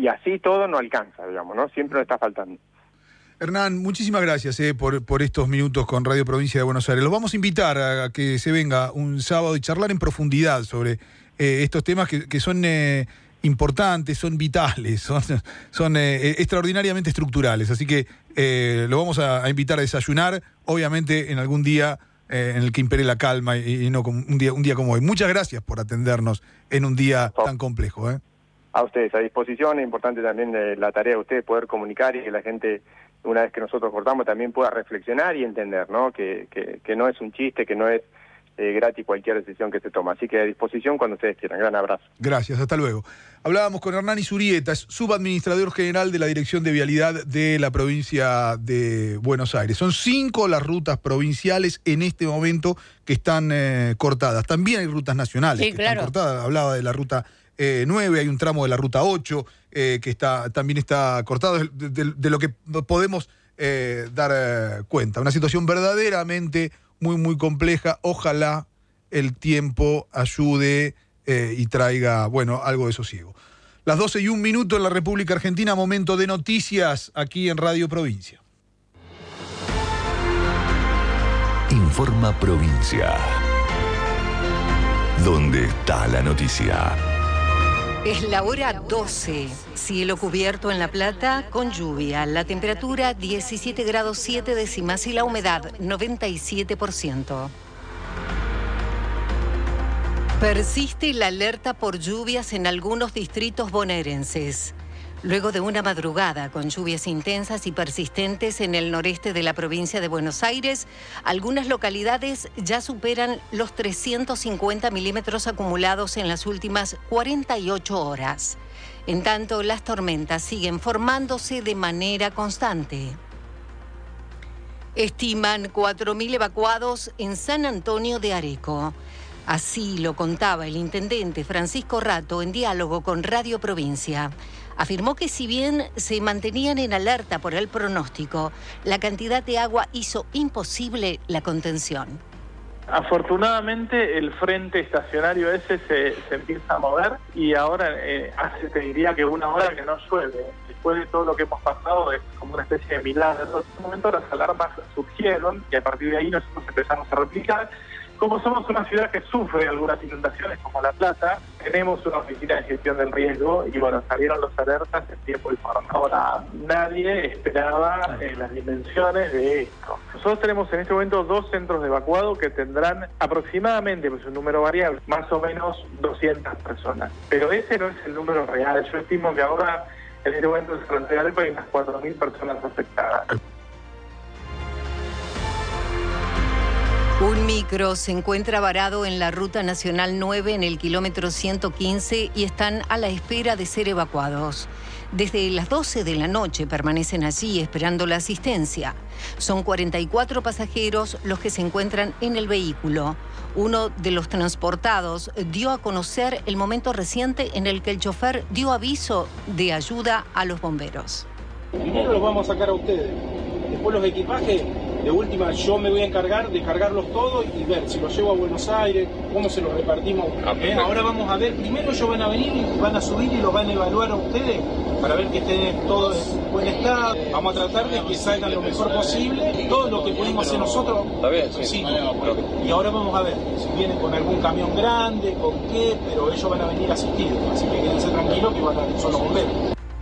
y así todo no alcanza, digamos, ¿no? Siempre nos está faltando. Hernán, muchísimas gracias por estos minutos con Radio Provincia de Buenos Aires. Los vamos a invitar a que se venga un sábado y charlar en profundidad sobre estos temas que son importantes, son vitales, son extraordinariamente estructurales. Así que lo vamos a invitar a desayunar, obviamente en algún día en el que impere la calma y no como un día como hoy. Muchas gracias por atendernos en un día tan complejo. A ustedes, a disposición. Es importante también la tarea de ustedes poder comunicar y que la gente, una vez que nosotros cortamos, también pueda reflexionar y entender, ¿no? Que no es un chiste, que no es gratis cualquier decisión que se toma. Así que a disposición cuando ustedes quieran. Gran abrazo. Gracias, hasta luego. Hablábamos con Hernán Izurieta, es subadministrador general de la Dirección de Vialidad de la provincia de Buenos Aires. Son 5 las rutas provinciales en este momento que están cortadas. También hay rutas nacionales que están cortadas. Hablaba de la ruta 9, hay un tramo de la ruta 8 que también está cortado, de lo que podemos dar cuenta. Una situación verdaderamente muy, muy compleja. Ojalá el tiempo ayude y traiga, algo de sosiego. Las 12:01 en la República Argentina, momento de noticias aquí en Radio Provincia. Informa Provincia. ¿Dónde está la noticia? Es la hora 12, cielo cubierto en La Plata con lluvia, la temperatura 17 grados 7 décimas y la humedad 97%. Persiste la alerta por lluvias en algunos distritos bonaerenses. Luego de una madrugada con lluvias intensas y persistentes en el noreste de la provincia de Buenos Aires, algunas localidades ya superan los 350 milímetros acumulados en las últimas 48 horas. En tanto, las tormentas siguen formándose de manera constante. Estiman 4.000 evacuados en San Antonio de Areco. Así lo contaba el intendente Francisco Rato en diálogo con Radio Provincia. Afirmó que si bien se mantenían en alerta por el pronóstico, la cantidad de agua hizo imposible la contención. Afortunadamente el frente estacionario ese se empieza a mover y ahora hace, te diría que una hora que no llueve. Después de todo lo que hemos pasado es como una especie de milagro. En este momento las alarmas surgieron y a partir de ahí nosotros empezamos a replicar. Como somos una ciudad que sufre algunas inundaciones como La Plata, tenemos una oficina de gestión del riesgo y salieron los alertas en tiempo y forma. Ahora, nadie esperaba las dimensiones de esto. Nosotros tenemos en este momento 2 centros de evacuado que tendrán aproximadamente, pues un número variable, más o menos 200 personas. Pero ese no es el número real. Yo estimo que ahora, en este momento, en San Antonio hay unas 4.000 personas afectadas. Un micro se encuentra varado en la Ruta Nacional 9 en el kilómetro 115 y están a la espera de ser evacuados. Desde las 12 de la noche permanecen allí esperando la asistencia. Son 44 pasajeros los que se encuentran en el vehículo. Uno de los transportados dio a conocer el momento reciente en el que el chofer dio aviso de ayuda a los bomberos. Primero los vamos a sacar a ustedes, después los equipajes. De última, yo me voy a encargar de cargarlos todos y ver si los llevo a Buenos Aires, cómo se los repartimos. Ahora vamos a ver, primero ellos van a venir y van a subir y los van a evaluar a ustedes para ver que estén todos en buen estado. Vamos a tratar de que salgan lo mejor posible. Todo lo que pudimos hacer nosotros, sí. Y ahora vamos a ver si vienen con algún camión grande, con qué, pero ellos van a venir asistidos. Así que quédense tranquilos que son los bomberos.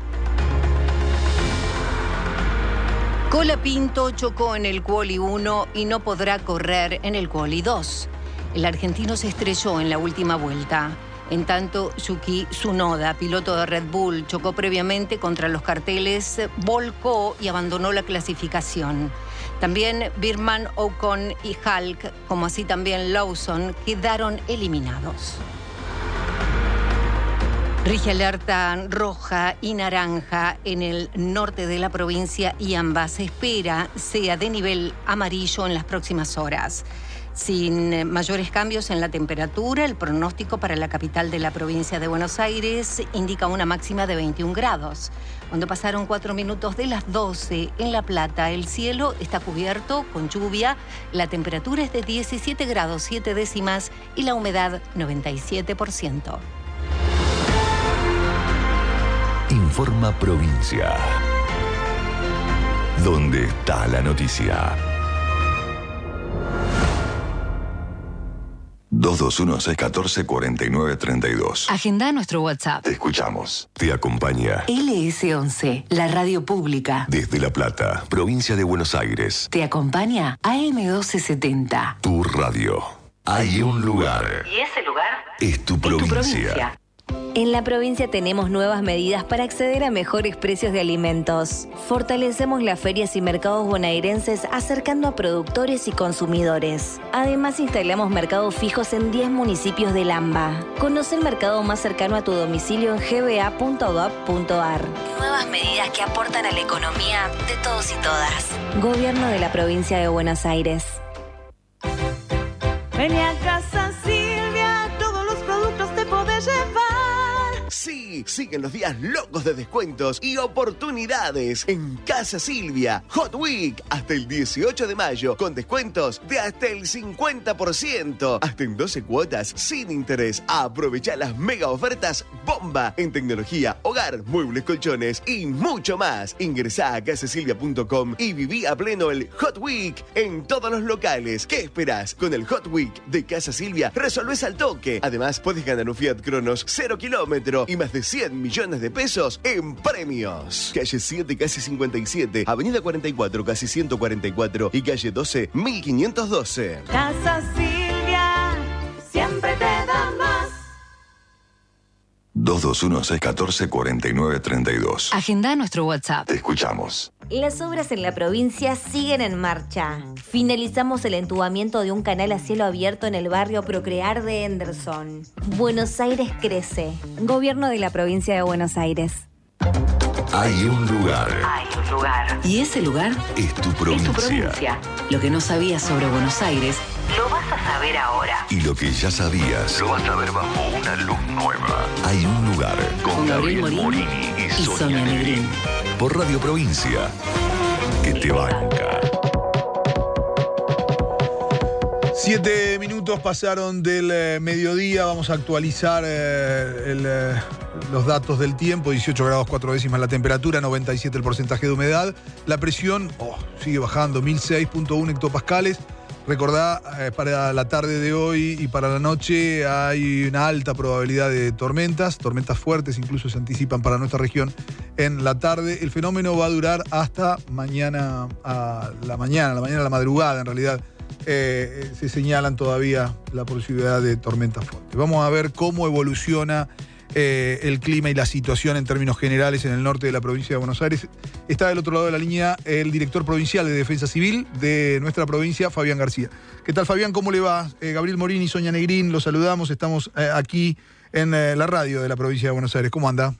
Colapinto chocó en el Quali 1 y no podrá correr en el Quali 2. El argentino se estrelló en la última vuelta. En tanto, Yuki Tsunoda, piloto de Red Bull, chocó previamente contra los carteles, volcó y abandonó la clasificación. También Birman, Ocon y Hulk, como así también Lawson, quedaron eliminados. Rige alerta roja y naranja en el norte de la provincia y ambas se espera sea de nivel amarillo en las próximas horas. Sin mayores cambios en la temperatura, el pronóstico para la capital de la provincia de Buenos Aires indica una máxima de 21 grados. Cuando pasaron 4 minutos de las 12 en La Plata, el cielo está cubierto con lluvia, la temperatura es de 17 grados 7 décimas y la humedad 97%. Informa Provincia. ¿Dónde está la noticia? 221-614-4932. Agenda nuestro WhatsApp. Te escuchamos. Te acompaña LS11, la radio pública. desde La Plata, provincia de Buenos Aires. Te acompaña AM1270. Tu radio. Hay un lugar. ¿Y ese lugar? Es tu provincia. En la provincia tenemos nuevas medidas para acceder a mejores precios de alimentos. Fortalecemos las ferias y mercados bonaerenses acercando a productores y consumidores. Además, instalamos mercados fijos en 10 municipios del AMBA. Conoce el mercado más cercano a tu domicilio en gba.gov.ar. Nuevas medidas que aportan a la economía de todos y todas. Gobierno de la provincia de Buenos Aires. Vení a Casa Silvia, todos los productos te podés llevar. Sí, siguen los días locos de descuentos y oportunidades en Casa Silvia. Hot Week hasta el 18 de mayo con descuentos de hasta el 50%. Hasta en 12 cuotas sin interés. Aprovecha las mega ofertas bomba en tecnología, hogar, muebles, colchones y mucho más. Ingresá a casasilvia.com y viví a pleno el Hot Week en todos los locales. ¿Qué esperás? Con el Hot Week de Casa Silvia resolvés al toque. Además, podés ganar un Fiat Cronos 0 kilómetro y más de 100 millones de pesos en premios. Calle 7, casi 57, Avenida 44, casi 144 y calle 12, 1512. Casa Silvia, siempre te da más. 221-614-4932. Agenda nuestro WhatsApp. Te escuchamos. Las obras en la provincia siguen en marcha. Finalizamos el entubamiento de un canal a cielo abierto en el barrio Procrear de Henderson. Buenos Aires crece. Gobierno de la provincia de Buenos Aires. Hay un lugar. Hay un lugar. ¿Y ese lugar? Es tu provincia. Es tu provincia. Lo que no sabías sobre Buenos Aires, lo vas a saber ahora. Y lo que ya sabías, lo vas a ver bajo una luz nueva. Hay un lugar con Gabriel Morini y Sonia Negrín. Por Radio Provincia, que te banca. 7 minutos pasaron del mediodía. Vamos a actualizar los datos del tiempo. 18 grados 4 décimas la temperatura, 97 el porcentaje de humedad. La presión sigue bajando, 1006.1 hectopascales. Recordá, para la tarde de hoy y para la noche hay una alta probabilidad de tormentas fuertes incluso se anticipan para nuestra región en la tarde. El fenómeno va a durar hasta mañana a la madrugada en realidad. Se señalan todavía la posibilidad de tormentas fuertes. Vamos a ver cómo evoluciona el clima y la situación en términos generales en el norte de la provincia de Buenos Aires. Está del otro lado de la línea el director provincial de Defensa Civil de nuestra provincia, Fabián García. ¿Qué tal, Fabián? ¿Cómo le va? Gabriel Morini y Sonia Negrín, los saludamos. Estamos aquí en la radio de la provincia de Buenos Aires. ¿Cómo anda?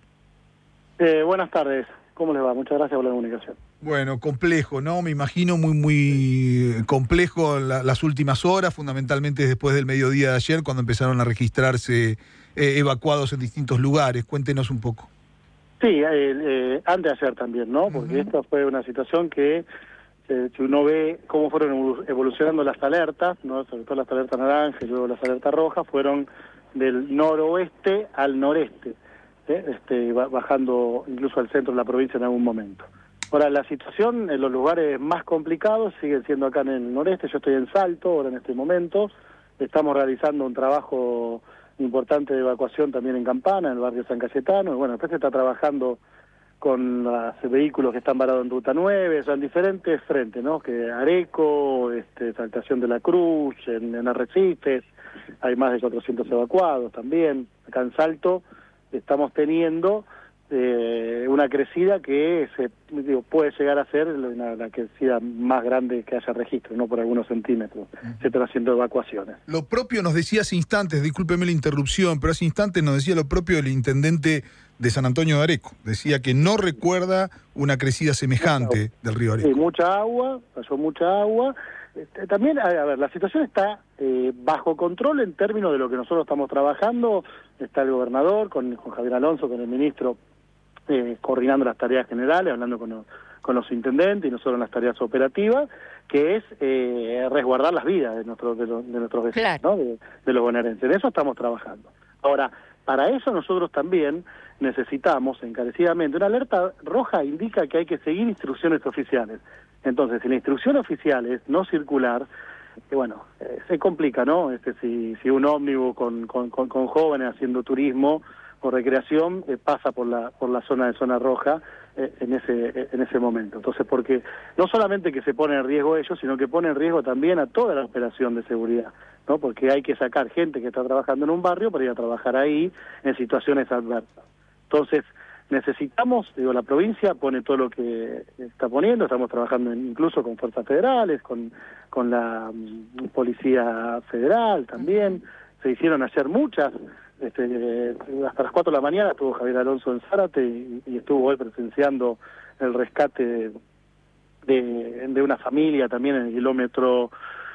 Buenas tardes. ¿Cómo les va? Muchas gracias por la comunicación. Bueno, complejo, ¿no? Me imagino muy complejo las últimas horas, fundamentalmente después del mediodía de ayer, cuando empezaron a registrarse evacuados en distintos lugares. Cuéntenos un poco. Sí, antes de ayer también, ¿no? Porque esta fue una situación que, si uno ve cómo fueron evolucionando las alertas, ¿no? Sobre todo las alertas naranjas y luego las alertas rojas, fueron del noroeste al noreste, bajando incluso al centro de la provincia en algún momento. Ahora, la situación en los lugares más complicados sigue siendo acá en el noreste. Yo estoy en Salto ahora en este momento. Estamos realizando un trabajo importante de evacuación también en Campana, en el barrio San Cayetano. Y bueno, después se está trabajando con los vehículos que están varados en Ruta 9, o sea, en diferentes frentes, ¿no? Que Areco, Saltación de la Cruz, en Arrecifes, hay más de 400 evacuados también. Acá en Salto estamos teniendo una crecida que puede llegar a ser la crecida más grande que haya registro, no por algunos centímetros. Se están haciendo evacuaciones. Lo propio nos decía hace instantes, discúlpeme la interrupción, pero hace instantes nos decía lo propio el intendente de San Antonio de Areco. Decía que no recuerda una crecida semejante del río Areco. Sí, mucha agua, pasó mucha agua. También, a ver, la situación está bajo control en términos de lo que nosotros estamos trabajando. Está el gobernador con Javier Alonso, con el ministro, coordinando las tareas generales, hablando con los intendentes y nosotros en las tareas operativas, que es resguardar las vidas de nuestros vecinos, claro, ¿no? de los bonaerenses. En eso estamos trabajando. Ahora, para eso nosotros también necesitamos encarecidamente. Una alerta roja indica que hay que seguir instrucciones oficiales. Entonces, si la instrucción oficial es no circular, se complica, ¿no? Si un ómnibus con jóvenes haciendo turismo o recreación pasa por la zona roja en ese momento. Entonces, porque no solamente que se pone en riesgo ellos, sino que pone en riesgo también a toda la operación de seguridad, ¿no? Porque hay que sacar gente que está trabajando en un barrio para ir a trabajar ahí en situaciones adversas. Entonces, necesitamos, la provincia pone todo lo que está poniendo, estamos trabajando incluso con fuerzas federales, con la Policía Federal también, se hicieron ayer muchas, hasta las 4 de la mañana estuvo Javier Alonso en Zárate y estuvo hoy presenciando el rescate de una familia también en el kilómetro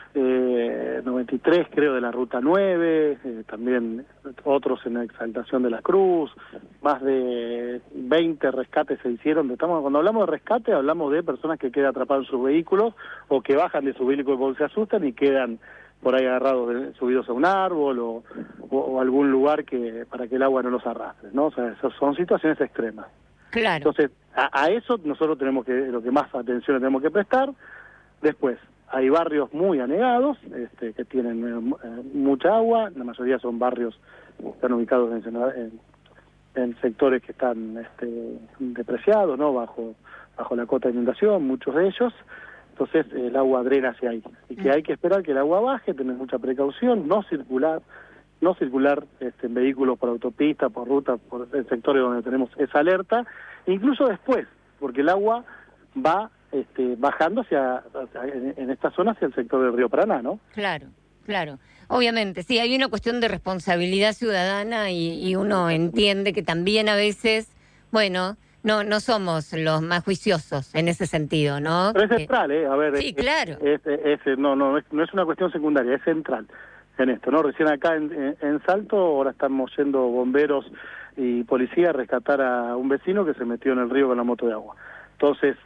93, creo, de la Ruta 9, también otros en la Exaltación de la Cruz, más de 20 rescates se hicieron. Cuando hablamos de rescate, hablamos de personas que quedan atrapadas en sus vehículos o que bajan de su vehículo porque se asustan y quedan por ahí agarrados, subidos a un árbol o algún lugar para que el agua no los arrastre, ¿no? O sea, esas son situaciones extremas. Claro. Entonces, a eso nosotros lo que más atención le tenemos que prestar. Después, hay barrios muy anegados, que tienen mucha agua, la mayoría son barrios que están ubicados en sectores que están depreciados, ¿no? Bajo la cota de inundación, muchos de ellos. Entonces el agua drena hacia ahí. Y que hay que esperar que el agua baje, tener mucha precaución, no circular en vehículos por autopista, por ruta, por sectores donde tenemos esa alerta, incluso después, porque el agua va bajando en esta zona hacia el sector del río Paraná, ¿no? Claro. Obviamente, sí, hay una cuestión de responsabilidad ciudadana y uno entiende que también a veces, no somos los más juiciosos en ese sentido, ¿no? Pero es central, a ver. Sí, claro. No es una cuestión secundaria, es central en esto, ¿no? Recién acá en Salto, ahora estamos yendo bomberos y policía a rescatar a un vecino que se metió en el río con la moto de agua. Entonces,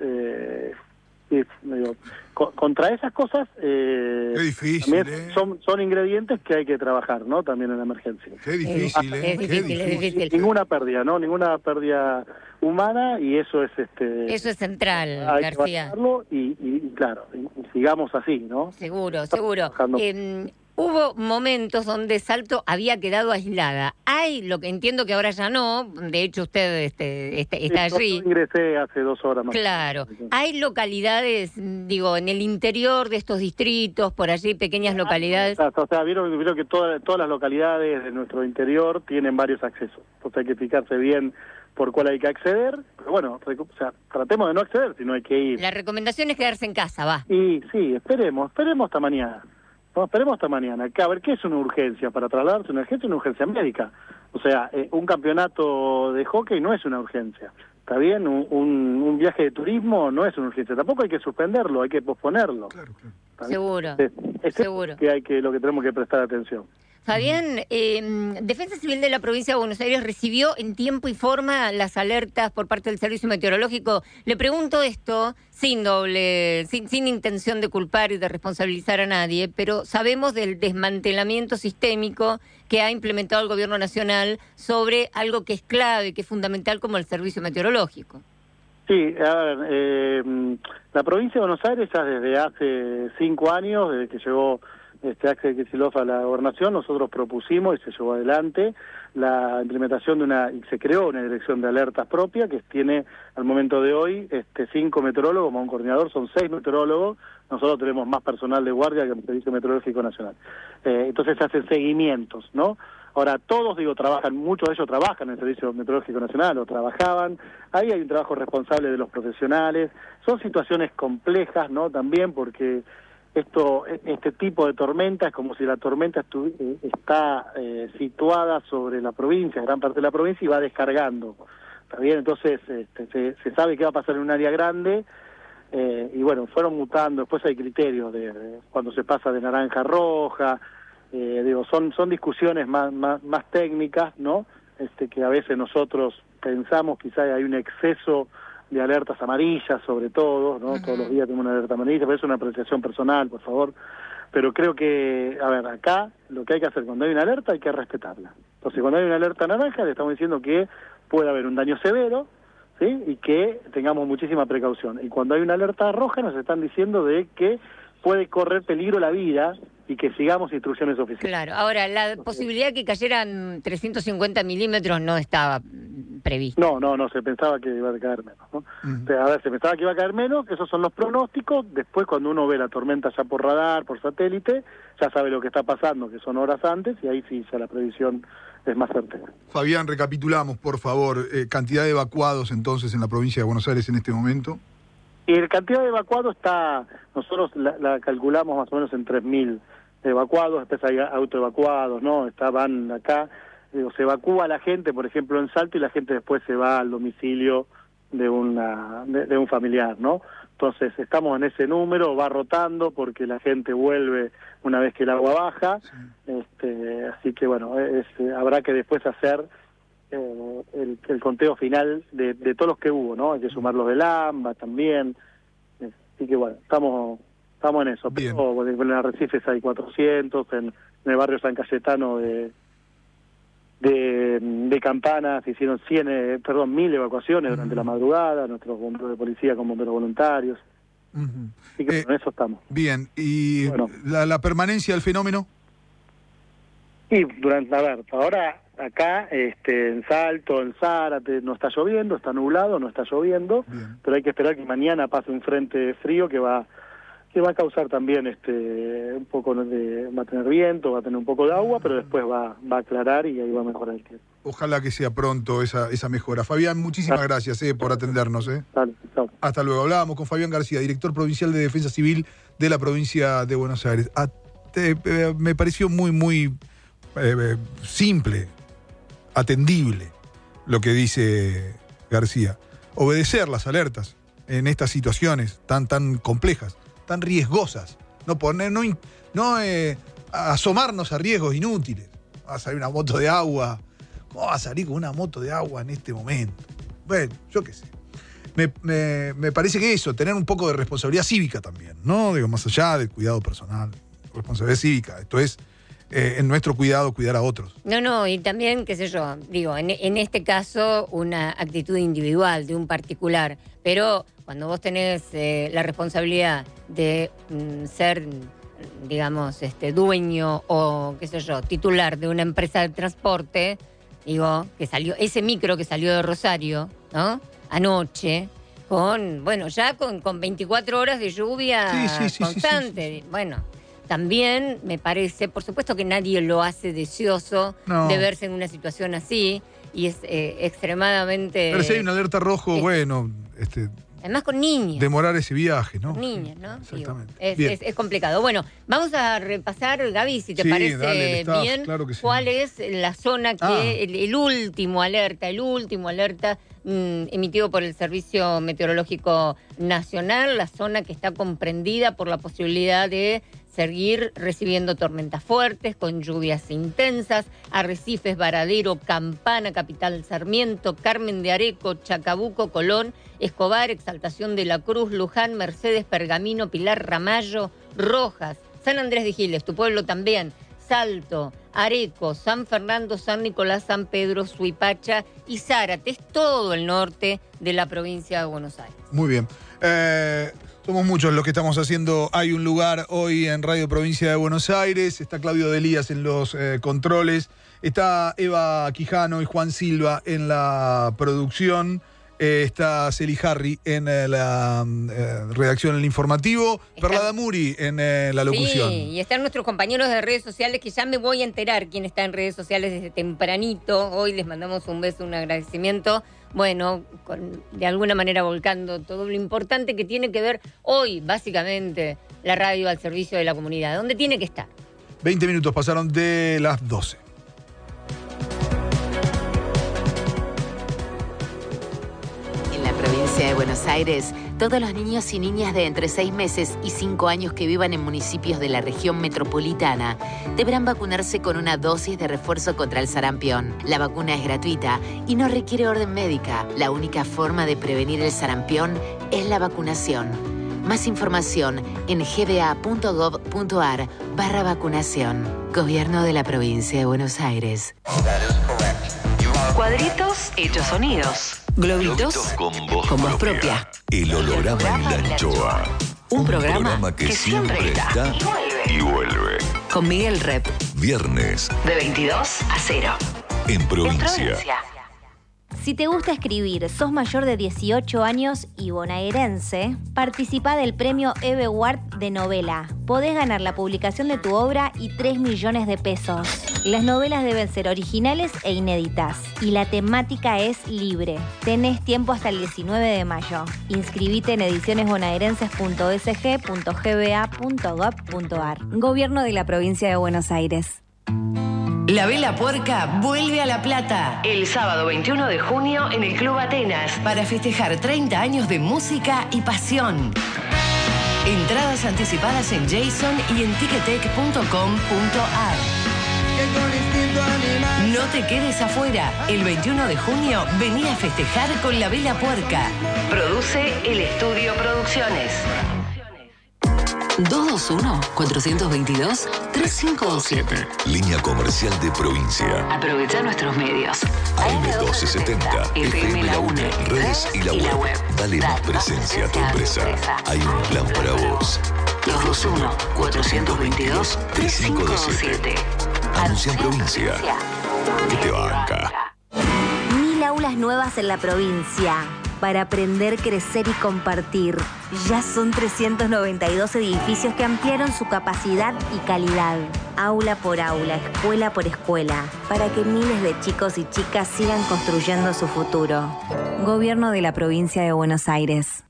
contra esas cosas qué difícil, también son ingredientes que hay que trabajar, ¿no? También en la emergencia. Qué difícil, es difícil. Ninguna pérdida, ¿no? Ninguna pérdida humana, y eso es eso es central, hay García. Que y claro, y sigamos así, ¿no? Seguro. Hubo momentos donde Salto había quedado aislada. Hay, lo que entiendo que ahora ya no, de hecho usted está allí. Yo ingresé hace 2 horas más. Claro. Hay localidades, en el interior de estos distritos, por allí, pequeñas localidades. O sea, vieron que todas las localidades de nuestro interior tienen varios accesos. Entonces hay que fijarse bien por cuál hay que acceder. Pero tratemos de no acceder, si no hay que ir. La recomendación es quedarse en casa, va. Y sí, esperemos hasta mañana. Esperemos hasta mañana. A ver, ¿qué es una urgencia? Para trasladarse una urgencia médica. O sea, un campeonato de hockey no es una urgencia. ¿Está bien? Un viaje de turismo no es una urgencia. Tampoco hay que suspenderlo, hay que posponerlo. Claro. Seguro. Seguro. Lo que tenemos que prestar atención. Fabián, Defensa Civil de la Provincia de Buenos Aires recibió en tiempo y forma las alertas por parte del Servicio Meteorológico. Le pregunto esto sin intención de culpar y de responsabilizar a nadie, pero sabemos del desmantelamiento sistémico que ha implementado el Gobierno Nacional sobre algo que es clave, que es fundamental, como el Servicio Meteorológico. Sí, a ver, la Provincia de Buenos Aires ya desde hace 5 años, desde que llegó Axel Kicillof a la gobernación, nosotros propusimos y se llevó adelante la implementación y se creó una dirección de alertas propia que tiene al momento de hoy 5 meteorólogos más un coordinador, son 6 meteorólogos. Nosotros tenemos más personal de guardia que el Servicio Meteorológico Nacional. Entonces se hacen seguimientos, ¿no? Ahora todos, muchos de ellos trabajan en el Servicio Meteorológico Nacional o trabajaban. Ahí hay un trabajo responsable de los profesionales. Son situaciones complejas, ¿no? También porque este tipo de tormenta es como si la tormenta está situada sobre la provincia, gran parte de la provincia, y va descargando. ¿Está bien? Entonces se sabe qué va a pasar en un área grande, y fueron mutando. Después hay criterios de cuando se pasa de naranja a roja. Son discusiones más técnicas, ¿no? Que a veces nosotros pensamos quizás hay un exceso de alertas amarillas, sobre todo, ¿no? Uh-huh. Todos los días tenemos una alerta amarilla, pero es una apreciación personal, por favor. Pero creo que, acá lo que hay que hacer cuando hay una alerta hay que respetarla. Entonces, cuando hay una alerta naranja, le estamos diciendo que puede haber un daño severo, ¿sí? Y que tengamos muchísima precaución. Y cuando hay una alerta roja nos están diciendo de que puede correr peligro la vida y que sigamos instrucciones oficiales. Claro, ahora, la posibilidad de que cayeran 350 milímetros no estaba prevista. No, se pensaba que iba a caer menos, ¿no? A ver, se pensaba que iba a caer menos, esos son los pronósticos. Después, cuando uno ve la tormenta ya por radar, por satélite, ya sabe lo que está pasando, que son horas antes, y ahí sí ya la previsión es más certera. Fabián, recapitulamos, por favor, cantidad de evacuados entonces en la provincia de Buenos Aires en este momento. Y la cantidad de evacuados nosotros la calculamos más o menos en 3.000 evacuados, después hay autoevacuados, ¿no? Van acá, se evacúa a la gente, por ejemplo, en Salto, y la gente después se va al domicilio de un familiar, ¿no? Entonces, estamos en ese número, va rotando porque la gente vuelve una vez que el agua baja, así que, bueno, habrá que después hacer el conteo final de todos los que hubo, ¿no? Hay que sumar los del AMBA también, así que, bueno, estamos en eso. Bien. Pero en el Arrecifes hay 400, en el barrio San Cayetano de Campana se hicieron 1.000 evacuaciones durante la madrugada, nuestros bomberos de policía con bomberos voluntarios. Así que con eso estamos. Bien, ¿y bueno, la permanencia del fenómeno? Y ahora acá en Salto, en Zárate, no está lloviendo, está nublado, no está lloviendo, pero hay que esperar que mañana pase un frente frío que va a causar también un poco va a tener viento, va a tener un poco de agua, pero después va a aclarar y ahí va a mejorar el tiempo. Ojalá que sea pronto esa mejora. Fabián, muchísimas gracias por atendernos. Dale, chao. Hasta luego. Hablábamos con Fabián García, director provincial de Defensa Civil de la provincia de Buenos Aires. Me pareció muy simple, atendible lo que dice García. Obedecer las alertas en estas situaciones tan complejas, tan riesgosas, no asomarnos a riesgos inútiles. Va a salir una moto de agua. ¿Cómo va a salir con una moto de agua en este momento? Bueno, yo qué sé. Me parece que eso, tener un poco de responsabilidad cívica también, ¿no? Digo, más allá del cuidado personal, responsabilidad cívica. Esto es en nuestro cuidado cuidar a otros. No, y también, qué sé yo, digo, en este caso una actitud individual de un particular, pero cuando vos tenés la responsabilidad de ser, digamos, dueño o, qué sé yo, titular de una empresa de transporte, digo, ese micro que salió de Rosario, ¿no? Anoche, con 24 horas de lluvia constante. Sí. Bueno, también me parece, por supuesto que nadie lo hace deseoso de verse en una situación así, y es extremadamente... Pero si hay una alerta rojo, además con niños. Demorar ese viaje, ¿no? Con niños, ¿no? Exactamente. Es complicado. Bueno, vamos a repasar, Gaby, si te parece bien, claro que sí. ¿Cuál es la zona que el último alerta emitido por el Servicio Meteorológico Nacional, la zona que está comprendida por la posibilidad de seguir recibiendo tormentas fuertes con lluvias intensas? Arrecifes, Varadero, Campana, Capital Sarmiento, Carmen de Areco, Chacabuco, Colón, Escobar, Exaltación de la Cruz, Luján, Mercedes, Pergamino, Pilar, Ramallo, Rojas, San Andrés de Giles, tu pueblo también, Salto, Areco, San Fernando, San Nicolás, San Pedro, Suipacha y Zárate. Es todo el norte de la provincia de Buenos Aires. Muy bien. Somos muchos los que estamos haciendo Hay un lugar hoy en Radio Provincia de Buenos Aires. Está Claudio Delías en los controles. Está Eva Quijano y Juan Silva en la producción. Está Celi Harry en la redacción del informativo. Perla Damuri en la locución. Sí, y están nuestros compañeros de redes sociales, que ya me voy a enterar quién está en redes sociales desde tempranito. Hoy les mandamos un beso, un agradecimiento. Bueno, de alguna manera volcando todo lo importante que tiene que ver hoy, básicamente, la radio al servicio de la comunidad. ¿Dónde tiene que estar? 20 minutos pasaron de las 12. En la provincia de Buenos Aires, todos los niños y niñas de entre 6 meses y 5 años que vivan en municipios de la región metropolitana deberán vacunarse con una dosis de refuerzo contra el sarampión. La vacuna es gratuita y no requiere orden médica. La única forma de prevenir el sarampión es la vacunación. Más información en gba.gov.ar/vacunación. Gobierno de la provincia de Buenos Aires. Cuadritos hechos sonidos. Globitos con voz propia. El holograma y la anchoa. Un programa que siempre está y vuelve. Con Miguel Rep. Viernes. De 22 a 0. En provincia. Si te gusta escribir, sos mayor de 18 años y bonaerense, participa del premio Eve Ward de novela. Podés ganar la publicación de tu obra y 3 millones de pesos. Las novelas deben ser originales e inéditas. Y la temática es libre. Tenés tiempo hasta el 19 de mayo. Inscribite en edicionesbonaerenses.sg.gba.gov.ar. Gobierno de la Provincia de Buenos Aires. La Vela Puerca vuelve a La Plata el sábado 21 de junio en el Club Atenas para festejar 30 años de música y pasión. Entradas anticipadas en Jason y en ticketek.com.ar. No te quedes afuera. El 21 de junio vení a festejar con La Vela Puerca. Produce el Estudio Producciones. 221-422-3527. Línea comercial de provincia. Aprovecha nuestros medios. AM1270, FM La UNE, redes y la web. Dale más presencia a tu empresa. Hay un plan para vos. 221-422-3527. Anuncia en provincia. Que te banca. 1000 aulas nuevas en la provincia. Para aprender, crecer y compartir. Ya son 392 edificios que ampliaron su capacidad y calidad. Aula por aula, escuela por escuela. Para que miles de chicos y chicas sigan construyendo su futuro. Gobierno de la Provincia de Buenos Aires.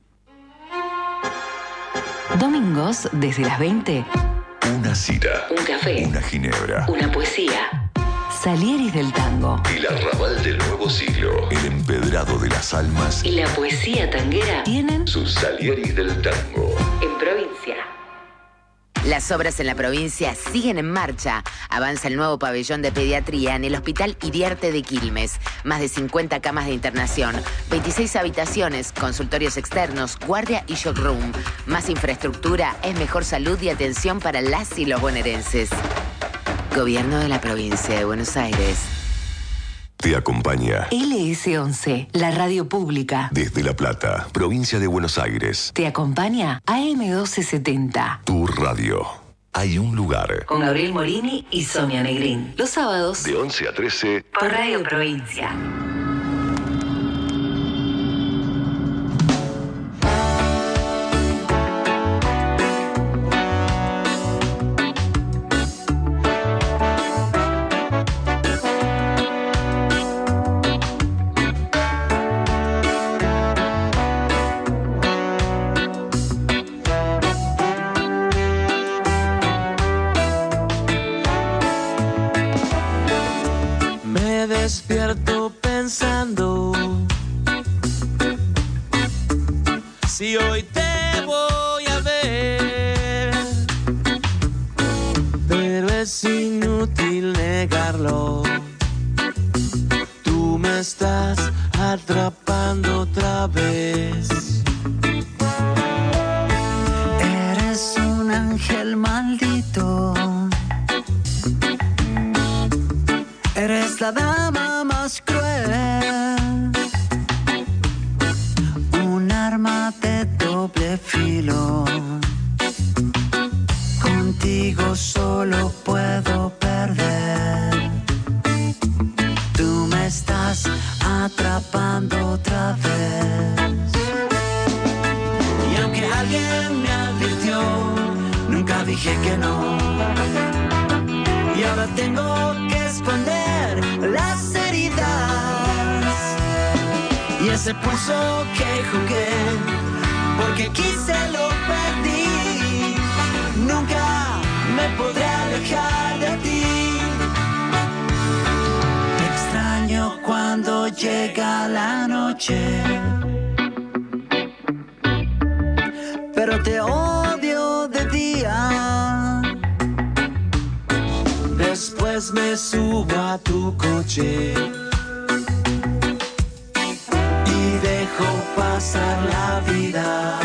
Domingos, desde las 20. Una cita. Un café. Una ginebra. Una poesía. Salieris del tango. El arrabal del nuevo siglo. El empedrado de las almas. Y la poesía tanguera tienen sus Salieris del tango. En provincia. Las obras en la provincia siguen en marcha. Avanza el nuevo pabellón de pediatría en el Hospital Iriarte de Quilmes. Más de 50 camas de internación, 26 habitaciones, consultorios externos, guardia y shock room. Más infraestructura es mejor salud y atención para las y los bonaerenses. Gobierno de la Provincia de Buenos Aires. Te acompaña LS11, la radio pública. Desde La Plata, provincia de Buenos Aires. Te acompaña AM1270. Tu radio. Hay un lugar. Con Gabriel Morini y Sonia Negrín. Los sábados. De 11 a 13. Por Radio Provincia. Despierto pensando si hoy te voy a ver, pero es inútil negarlo. Tú me estás atrapando otra vez. Eres un ángel maldito. Eres la dama más cruel, un arma de doble filo. Contigo solo puedo perder. Tú me estás atrapando otra vez. Y aunque alguien me advirtió, nunca dije que no. Y ahora tengo que esconder las heridas y ese pulso que jugué, porque quise lo perdí. Nunca me podré alejar de ti. Te extraño cuando llega la noche, pero te odio de día. Después me subo a tu coche y dejo pasar la vida.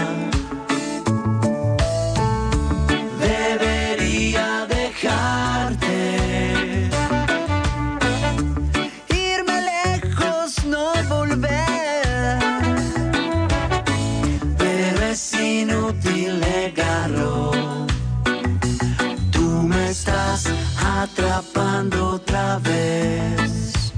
Debería dejarte, irme lejos atrapando otra vez.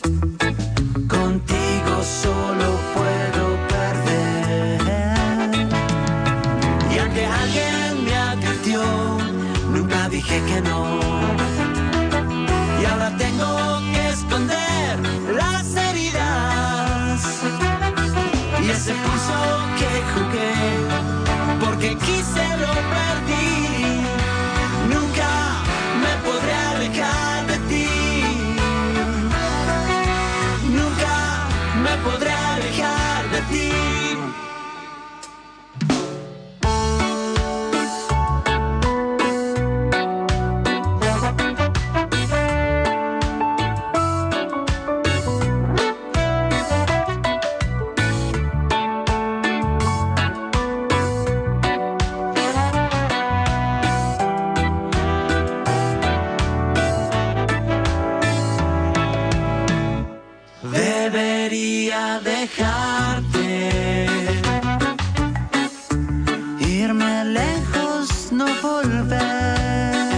Contigo solo puedo perder. Y aunque alguien me advirtió, nunca dije que no. Y ahora tengo que esconder las heridas y ese pulso que jugué, porque quise lo perdí. Nunca me podré alejar de ti. Nunca me podré alejar de ti. Debería dejarte, irme lejos, no volver,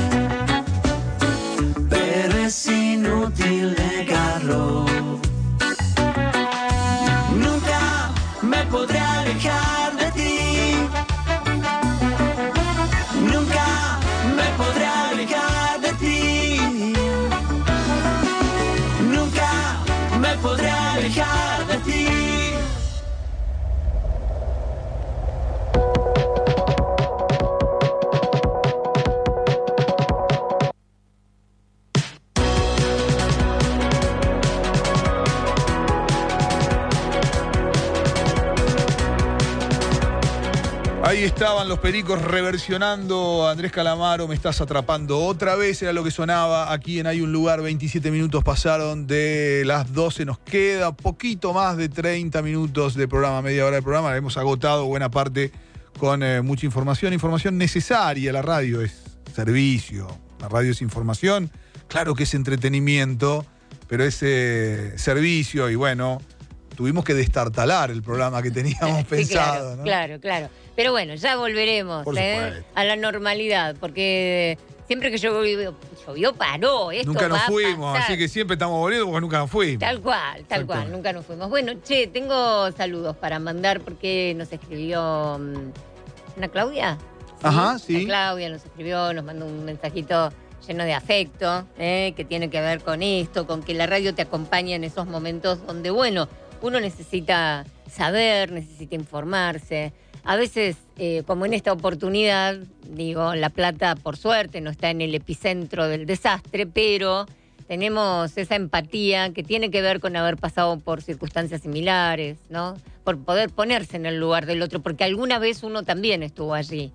pero es inútil negarlo. Nunca me podré alejar de ti. Nunca me podré alejar de ti. Nunca me podré alejar de ti. Ahí estaban los Pericos reversionando a Andrés Calamaro, Me estás atrapando otra vez, era lo que sonaba aquí en Hay un lugar. 27 minutos pasaron de las 12, nos queda poquito más de 30 minutos de programa, media hora de programa. Hemos agotado buena parte con mucha información necesaria. La radio es servicio, la radio es información, claro que es entretenimiento, pero es servicio y bueno, tuvimos que destartalar el programa que teníamos pensado. Claro, ¿no? claro. Pero bueno, ya volveremos a la normalidad, porque siempre que llovió, paró. Esto nunca nos va a fuimos, pasar. Así que siempre estamos volviendo porque nunca nos fuimos. Tal cual, nunca nos fuimos. Bueno, tengo saludos para mandar porque nos escribió una Claudia. ¿Sí? Ajá, sí. Una Claudia nos escribió, nos mandó un mensajito lleno de afecto, que tiene que ver con esto, con que la radio te acompaña en esos momentos donde, bueno, uno necesita saber, necesita informarse. A veces, como en esta oportunidad, digo, La Plata, por suerte, no está en el epicentro del desastre, pero tenemos esa empatía que tiene que ver con haber pasado por circunstancias similares, ¿no? Por poder ponerse en el lugar del otro, porque alguna vez uno también estuvo allí.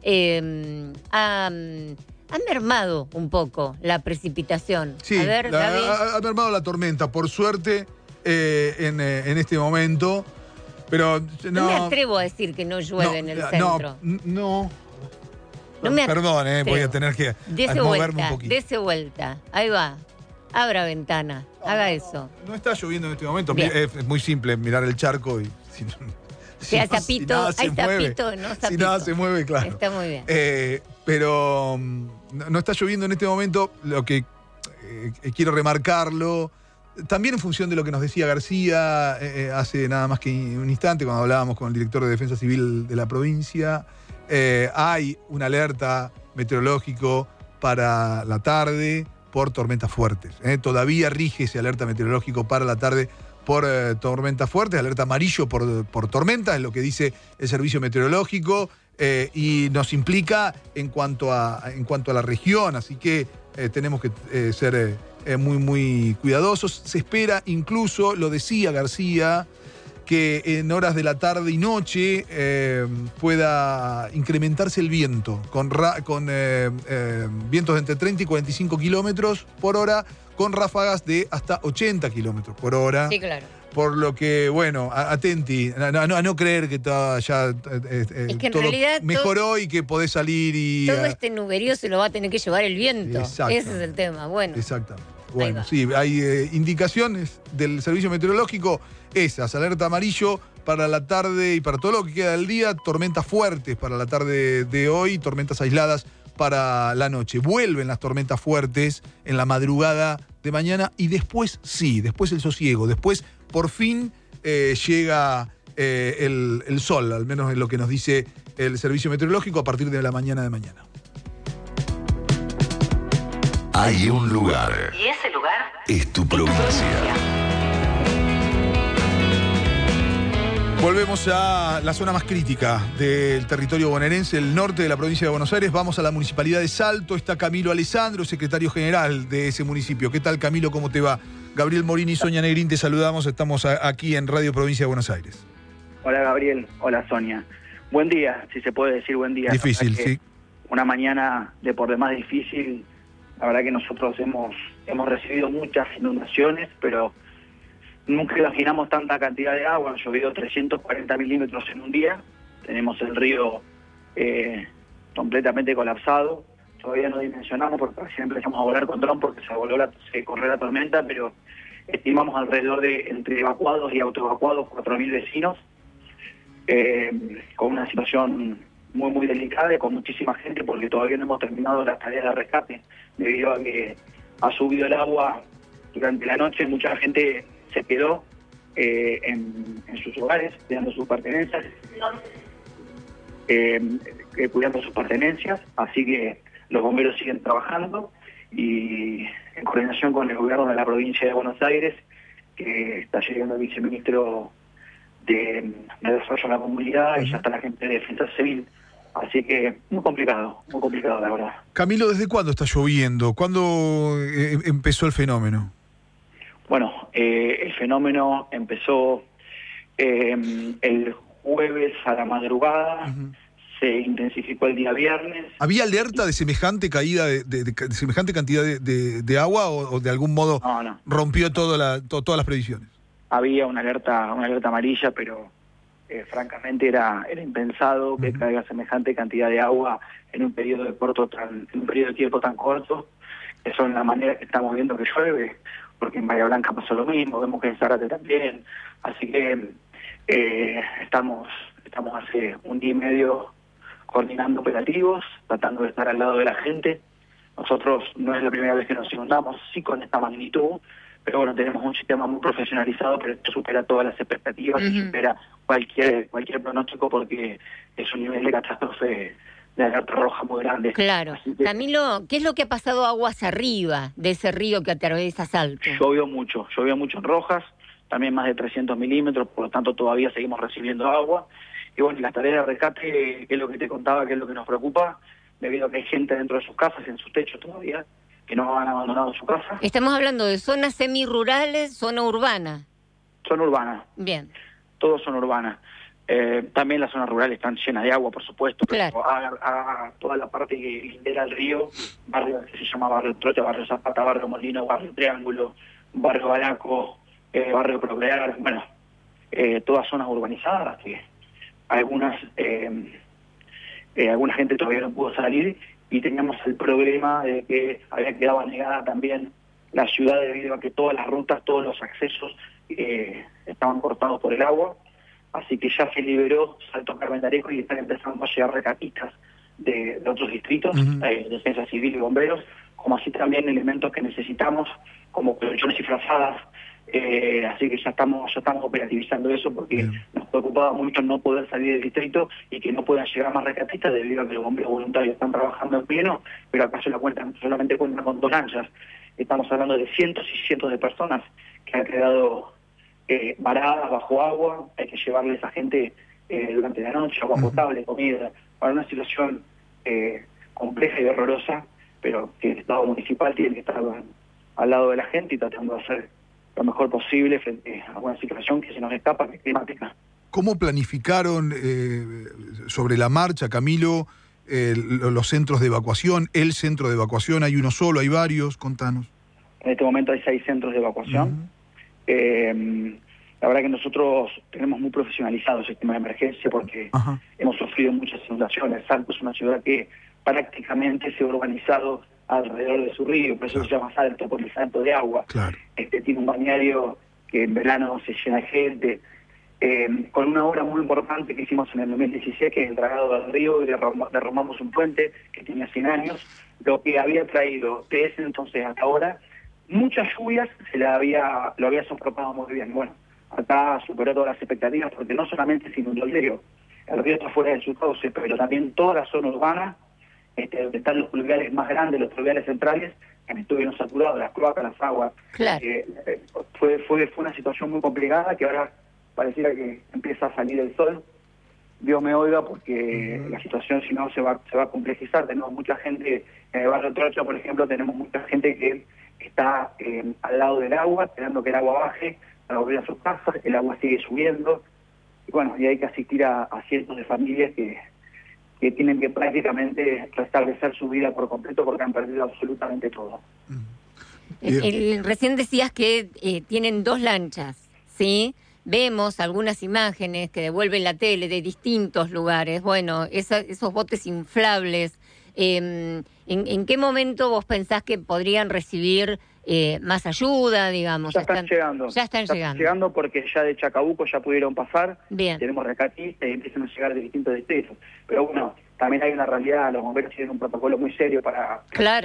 Ha mermado un poco la precipitación. Sí, a ver, ha mermado la tormenta, por suerte, en este momento. Pero no me atrevo a decir que no llueve en el centro. No me perdón, voy a tener que moverme un poquito. Dese vuelta, ahí va. Abra ventana, haga eso. No está lloviendo en este momento. Es muy simple mirar el charco y si hay sapito, si nada se mueve, claro. Está muy bien. Pero no está lloviendo en este momento. Lo que quiero remarcarlo, también en función de lo que nos decía García hace nada más que un instante, cuando hablábamos con el director de Defensa Civil de la provincia, hay una alerta meteorológico para la tarde por tormentas fuertes. Todavía rige ese alerta meteorológico para la tarde por tormentas fuertes, alerta amarillo por tormenta, es lo que dice el servicio meteorológico, y nos implica en cuanto a la región, así que tenemos que ser muy, muy cuidadosos. Se espera incluso, lo decía García, que en horas de la tarde y noche pueda incrementarse el viento, con vientos de entre 30 y 45 kilómetros por hora, con ráfagas de hasta 80 kilómetros por hora. Sí, claro. Por lo que, bueno, atenti, a no creer que todo ya es que en realidad mejoró y que podés salir y... Todo este nuberío se lo va a tener que llevar el viento. Ese es el tema, bueno. Exactamente. Bueno, sí, hay indicaciones del servicio meteorológico, esas, alerta amarillo para la tarde y para todo lo que queda del día, tormentas fuertes para la tarde de hoy, tormentas aisladas para la noche. Vuelven las tormentas fuertes en la madrugada de mañana y después después el sosiego. Después, por fin, llega el sol, al menos en lo que nos dice el servicio meteorológico, a partir de la mañana de mañana. Hay un lugar. ¿Y ese lugar? Es tu provincia. Volvemos a la zona más crítica del territorio bonaerense, el norte de la provincia de Buenos Aires. Vamos a la municipalidad de Salto. Está Camilo Alessandro, secretario general de ese municipio. ¿Qué tal, Camilo? ¿Cómo te va? Gabriel Morini y Sonia Negrín, te saludamos. Estamos aquí en Radio Provincia de Buenos Aires. Hola, Gabriel. Hola, Sonia. Buen día, si se puede decir buen día. Difícil, sí. Una mañana de por demás difícil. La verdad que nosotros hemos recibido muchas inundaciones, pero nunca imaginamos tanta cantidad de agua. Han llovido 340 milímetros en un día. Tenemos el río completamente colapsado. Todavía no dimensionamos porque recién empezamos a volar con dron porque se corrió la tormenta, pero estimamos alrededor de, entre evacuados y autoevacuados, 4.000 vecinos, con una situación muy, muy delicada y con muchísima gente porque todavía no hemos terminado las tareas de rescate debido a que ha subido el agua durante la noche. Mucha gente se quedó en sus hogares, cuidando sus pertenencias, así que los bomberos siguen trabajando y en coordinación con el gobierno de la provincia de Buenos Aires, que está llegando el viceministro de Desarrollo de la Comunidad y ya está la gente de Defensa Civil. Así que muy complicado la verdad. Camilo, ¿desde cuándo está lloviendo? ¿Cuándo empezó el fenómeno? Bueno, el fenómeno empezó el jueves a la madrugada, se intensificó el día viernes. ¿Había alerta de semejante caída, de semejante cantidad de agua o de algún modo rompió todas las previsiones? Había una alerta amarilla, pero francamente era impensado que caiga semejante cantidad de agua en un periodo de tiempo tan corto. Eso es la manera que estamos viendo que llueve, porque en Bahía Blanca pasó lo mismo, vemos que en Zárate también. Así que estamos hace un día y medio coordinando operativos, tratando de estar al lado de la gente. Nosotros no es la primera vez que nos inundamos, sí con esta magnitud, pero bueno, tenemos un sistema muy profesionalizado, pero esto supera todas las expectativas y supera cualquier pronóstico porque es un nivel de catástrofe de alerta roja muy grande. Claro. Camilo, ¿qué es lo que ha pasado aguas arriba de ese río que atraviesa Salto? Llovió mucho en Rojas, también más de 300 milímetros, por lo tanto todavía seguimos recibiendo agua. Y bueno, las tareas de rescate, que es lo que te contaba, que es lo que nos preocupa, debido a que hay gente dentro de sus casas, en sus techos todavía, que no han abandonado su casa. Estamos hablando de zonas semirurales, zona urbana. Zona urbana. Bien. Todos son urbanas. También las zonas rurales están llenas de agua, por supuesto, pero a toda la parte que lindera el río, barrio que se llama Barrio Trote, Barrio Zapata, Barrio Molino, Barrio Triángulo, Barrio Balaco, Barrio Procrear, bueno, todas zonas urbanizadas que alguna gente todavía no pudo salir y teníamos el problema de que había quedado anegada también la ciudad debido a que todas las rutas, todos los accesos estaban cortados por el agua. Así que ya se liberó Salto Carmendarejo y están empezando a llegar rescatistas de otros distritos, Defensa Civil y bomberos, como así también elementos que necesitamos, como colchones y frazadas. Así que ya estamos operativizando eso porque nos preocupaba mucho no poder salir del distrito y que no puedan llegar más rescatistas debido a que los bomberos voluntarios están trabajando en pleno, pero acá solamente cuentan con 2 lanchas. Estamos hablando de cientos y cientos de personas que han quedado varadas bajo agua. Hay que llevarles a gente durante la noche agua potable, comida, para una situación compleja y horrorosa, pero que el Estado municipal tiene que estar al lado de la gente y tratando de hacer lo mejor posible frente a una situación que se nos escapa, que es climática. ¿Cómo planificaron sobre la marcha, Camilo, los centros de evacuación, el centro de evacuación? ¿Hay uno solo, hay varios? Contanos. En este momento hay 6 centros de evacuación. La verdad que nosotros tenemos muy profesionalizado el sistema de emergencia porque hemos sufrido muchas inundaciones. Salto es una ciudad que prácticamente se ha urbanizado alrededor de su río, por eso se llama Salto, por el salto de agua. Tiene un balneario que en verano se llena de gente, con una obra muy importante que hicimos en el 2016, que es el dragado del río, y derrumbamos un puente que tenía 100 años, lo que había traído de ese entonces hasta ahora, muchas lluvias lo había soportado muy bien. Bueno, acá superó todas las expectativas, porque no solamente se inundó el río está fuera de su cauce, pero también toda la zona urbana, donde están los pluviales más grandes, los pluviales centrales, que estuvieron saturados, las cloacas, las aguas. Claro. Fue una situación muy complicada, que ahora pareciera que empieza a salir el sol. Dios me oiga, porque la situación si no se va a complejizar. Tenemos mucha gente, en el barrio Trocha, por ejemplo, tenemos mucha gente que está al lado del agua, esperando que el agua baje para volver a sus casas. El agua sigue subiendo, y bueno, y hay que asistir a cientos de familias que tienen que prácticamente restablecer su vida por completo, porque han perdido absolutamente todo. Recién decías que tienen 2 lanchas, ¿sí? Vemos algunas imágenes que devuelven la tele de distintos lugares. Bueno, esos botes inflables, ¿en qué momento vos pensás que podrían recibir más ayuda, digamos? Ya están llegando. Ya están llegando porque ya de Chacabuco ya pudieron pasar. Bien. Tenemos rescatistas y empiezan a llegar de distintos distritos. Pero bueno, también hay una realidad, los bomberos tienen un protocolo muy serio para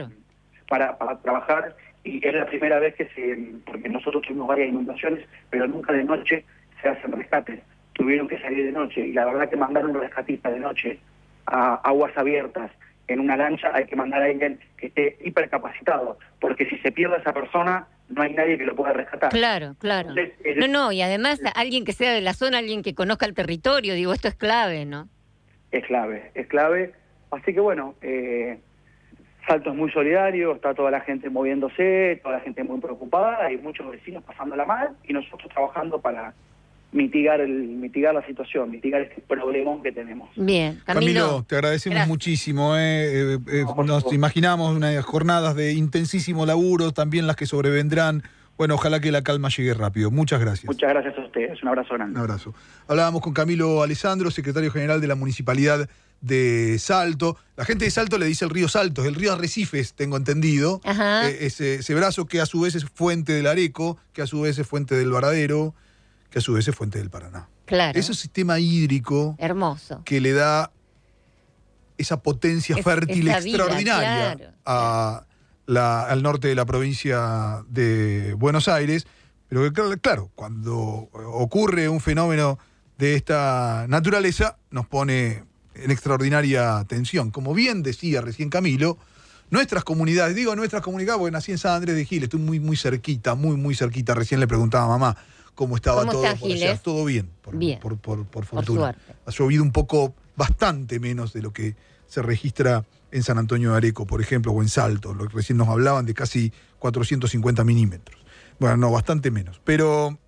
trabajar, y es la primera vez porque nosotros tuvimos varias inundaciones, pero nunca de noche se hacen rescates. Tuvieron que salir de noche, y la verdad que mandar un rescatista de noche a aguas abiertas en una lancha, hay que mandar a alguien que esté hipercapacitado, porque si se pierde esa persona, no hay nadie que lo pueda rescatar. Claro. Entonces, y además alguien que sea de la zona, alguien que conozca el territorio, digo, esto es clave, ¿no? Es clave. Así que bueno, Salto es muy solidario, está toda la gente moviéndose, toda la gente muy preocupada, hay muchos vecinos pasándola mal, y nosotros trabajando para mitigar la situación, mitigar este problemón que tenemos. Bien, Camilo, te agradecemos muchísimo. Nos imaginamos unas jornadas de intensísimo laburo, también las que sobrevendrán. Bueno, ojalá que la calma llegue rápido. Muchas gracias. Muchas gracias a ustedes. Un abrazo grande. Un abrazo. Hablábamos con Camilo Alessandro, secretario general de la Municipalidad de Salto. La gente de Salto le dice el río Salto, el río Arrecifes, tengo entendido. Ese brazo que a su vez es fuente del Areco, que a su vez es fuente del Varadero, que a su vez es fuente del Paraná. Claro. Ese sistema hídrico hermoso que le da esa potencia fértil extraordinaria vida, claro. Al norte de la provincia de Buenos Aires, pero que, claro, cuando ocurre un fenómeno de esta naturaleza, nos pone en extraordinaria tensión. Como bien decía recién Camilo, nuestras comunidades, porque nací en San Andrés de Giles, estoy muy cerquita, muy cerquita. Recién le preguntaba a mamá cómo estaba todo por allá. Todo bien, por fortuna. Ha llovido un poco, bastante menos de lo que se registra en San Antonio de Areco, por ejemplo, o en Salto. Recién nos hablaban de casi 450 milímetros. Bueno, no, bastante menos. Pero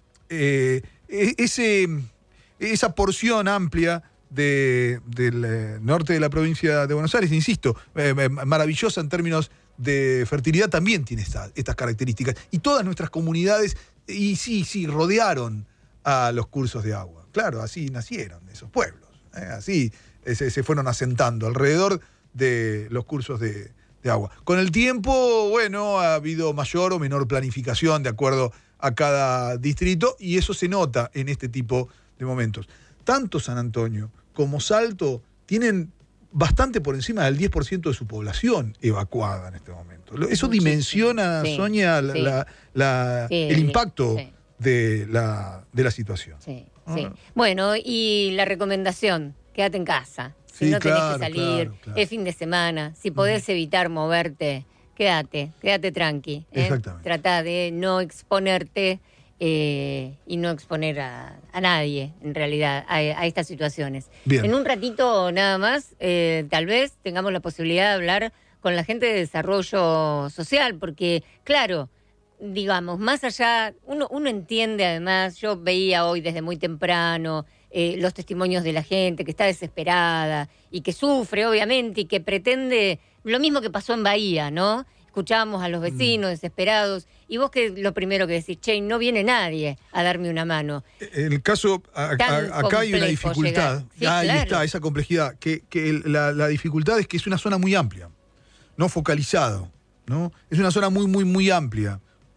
esa porción amplia del norte de la provincia de Buenos Aires, insisto, maravillosa en términos de fertilidad, también tiene estas características. Y todas nuestras comunidades, y sí, rodearon a los cursos de agua. Claro, así nacieron esos pueblos. Así se fueron asentando alrededor de los cursos de agua. Con el tiempo, bueno, ha habido mayor o menor planificación de acuerdo a cada distrito, y eso se nota en este tipo de momentos. Tanto San Antonio como Salto tienen bastante por encima del 10% de su población evacuada en este momento. Eso dimensiona, Sonia, el impacto de la situación. Sí. Bueno, y la recomendación, quédate en casa. Si no tenés que salir, es fin de semana, si podés evitar moverte, quédate tranqui. Exactamente. Tratá de no exponerte y no exponer a nadie, en realidad, a estas situaciones. Bien. En un ratito nada más, tal vez tengamos la posibilidad de hablar con la gente de desarrollo social, porque, claro, digamos, más allá, uno entiende además, yo veía hoy desde muy temprano los testimonios de la gente que está desesperada y que sufre, obviamente, y que pretende lo mismo que pasó en Bahía, ¿no? Escuchábamos a los vecinos desesperados, y vos que lo primero que decís, che, no viene nadie a darme una mano. En el caso, acá hay una dificultad, ahí está, esa complejidad, que la dificultad es que es una zona muy amplia, no focalizado, ¿no? Es una zona muy amplia.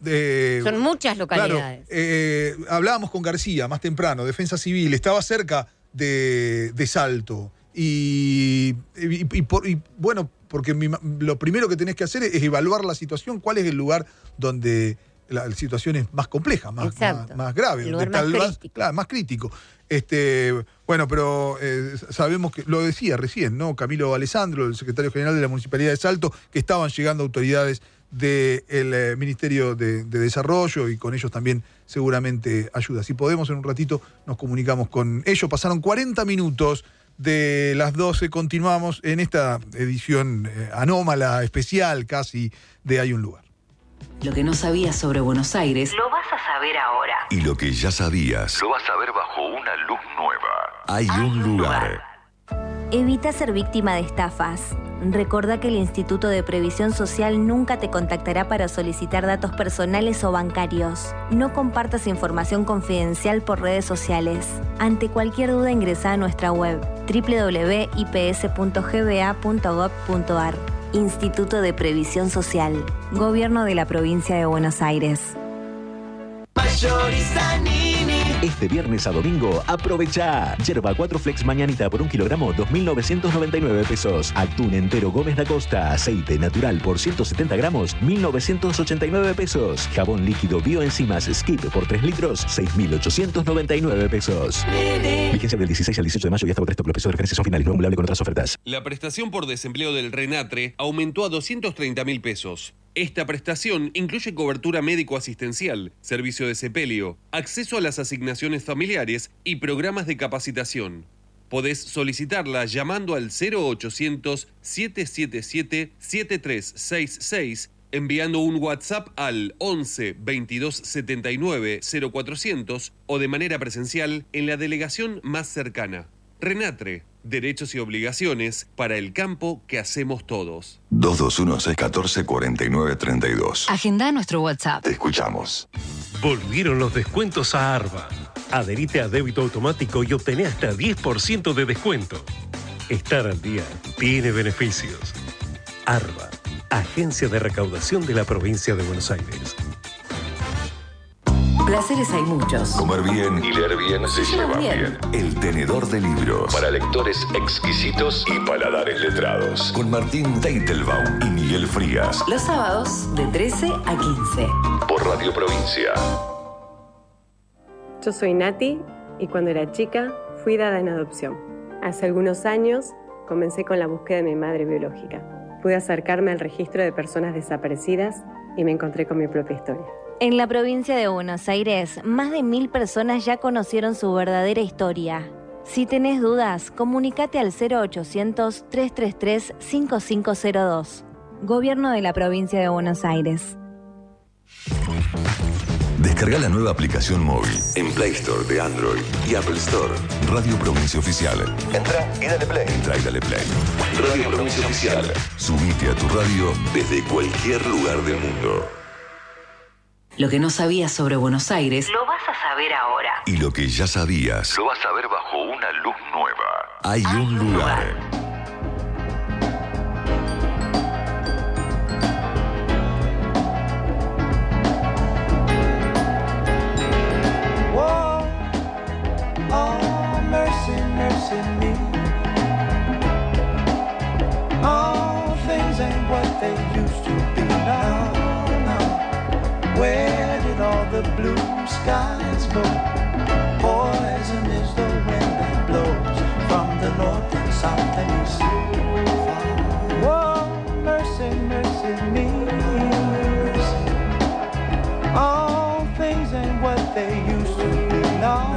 Son muchas localidades. Claro, hablábamos con García más temprano, Defensa Civil, estaba cerca de Salto. Y bueno, porque lo primero que tenés que hacer es evaluar la situación, cuál es el lugar donde la situación es más compleja, más grave, el lugar más crítico. Bueno, pero sabemos que, lo decía recién, ¿no? Camilo Alessandro, el secretario general de la Municipalidad de Salto, que estaban llegando autoridades del Ministerio de Desarrollo y con ellos también seguramente ayuda. Si podemos, en un ratito nos comunicamos con ellos. Pasaron 40 minutos de las 12, continuamos en esta edición anómala, especial casi, de Hay un lugar. Lo que no sabías sobre Buenos Aires lo vas a saber ahora. Y lo que ya sabías lo vas a ver bajo una luz nueva. Hay un lugar. Evita ser víctima de estafas. Recordá que el Instituto de Previsión Social nunca te contactará para solicitar datos personales o bancarios. No compartas información confidencial por redes sociales. Ante cualquier duda ingresá a nuestra web www.ips.gba.gov.ar. Instituto de Previsión Social. Gobierno de la Provincia de Buenos Aires. Este viernes a domingo, aprovecha. Yerba 4 Flex Mañanita por 1 kilogramo, 2.999 pesos. Atún entero Gómez da Costa, aceite natural por 170 gramos, 1.989 pesos. Jabón líquido Bioenzimas Skip por 3 litros, 6.899 pesos. Vigencia del 16 al 18 de mayo y hasta 3 los precios de referencia son finales, no acumulable con otras ofertas. La prestación por desempleo del RENATRE aumentó a 230.000 pesos. Esta prestación incluye cobertura médico-asistencial, servicio de sepelio, acceso a las asignaciones familiares y programas de capacitación. Podés solicitarla llamando al 0800-777-7366, enviando un WhatsApp al 11 22 79 0400 o de manera presencial en la delegación más cercana. RENATRE, derechos y obligaciones para el campo que hacemos todos. 221-614-4932. Agenda nuestro WhatsApp. Te escuchamos. Volvieron los descuentos a Arba. Adherite a débito automático y obtené hasta 10% de descuento. Estar al día tiene beneficios. Arba, Agencia de Recaudación de la Provincia de Buenos Aires. Placeres hay muchos. Comer bien y leer bien se lleva bien. El tenedor de libros. Para lectores exquisitos y paladares letrados. Con Martín Teitelbaum y Miguel Frías. Los sábados de 13 a 15. Por Radio Provincia. Yo soy Nati y cuando era chica fui dada en adopción. Hace algunos años comencé con la búsqueda de mi madre biológica. Pude acercarme al registro de personas desaparecidas y me encontré con mi propia historia. En la provincia de Buenos Aires, más de 1.000 personas ya conocieron su verdadera historia. Si tenés dudas, comunícate al 0800-333-5502. Gobierno de la Provincia de Buenos Aires. Descarga la nueva aplicación móvil en Play Store de Android y Apple Store. Radio Provincia Oficial. Entra y dale play. Radio Provincia Oficial. Subite a tu radio desde cualquier lugar del mundo. Lo que no sabías sobre Buenos Aires lo vas a saber ahora. Y lo que ya sabías lo vas a ver bajo una luz nueva. Hay un lugar. Whoa, oh, mercy, mercy me. All things ain't what they used to be now. Where did all the blue skies go? Poison is the wind that blows from the north and south and east. Whoa, mercy, mercy me. All things ain't what they used to be now.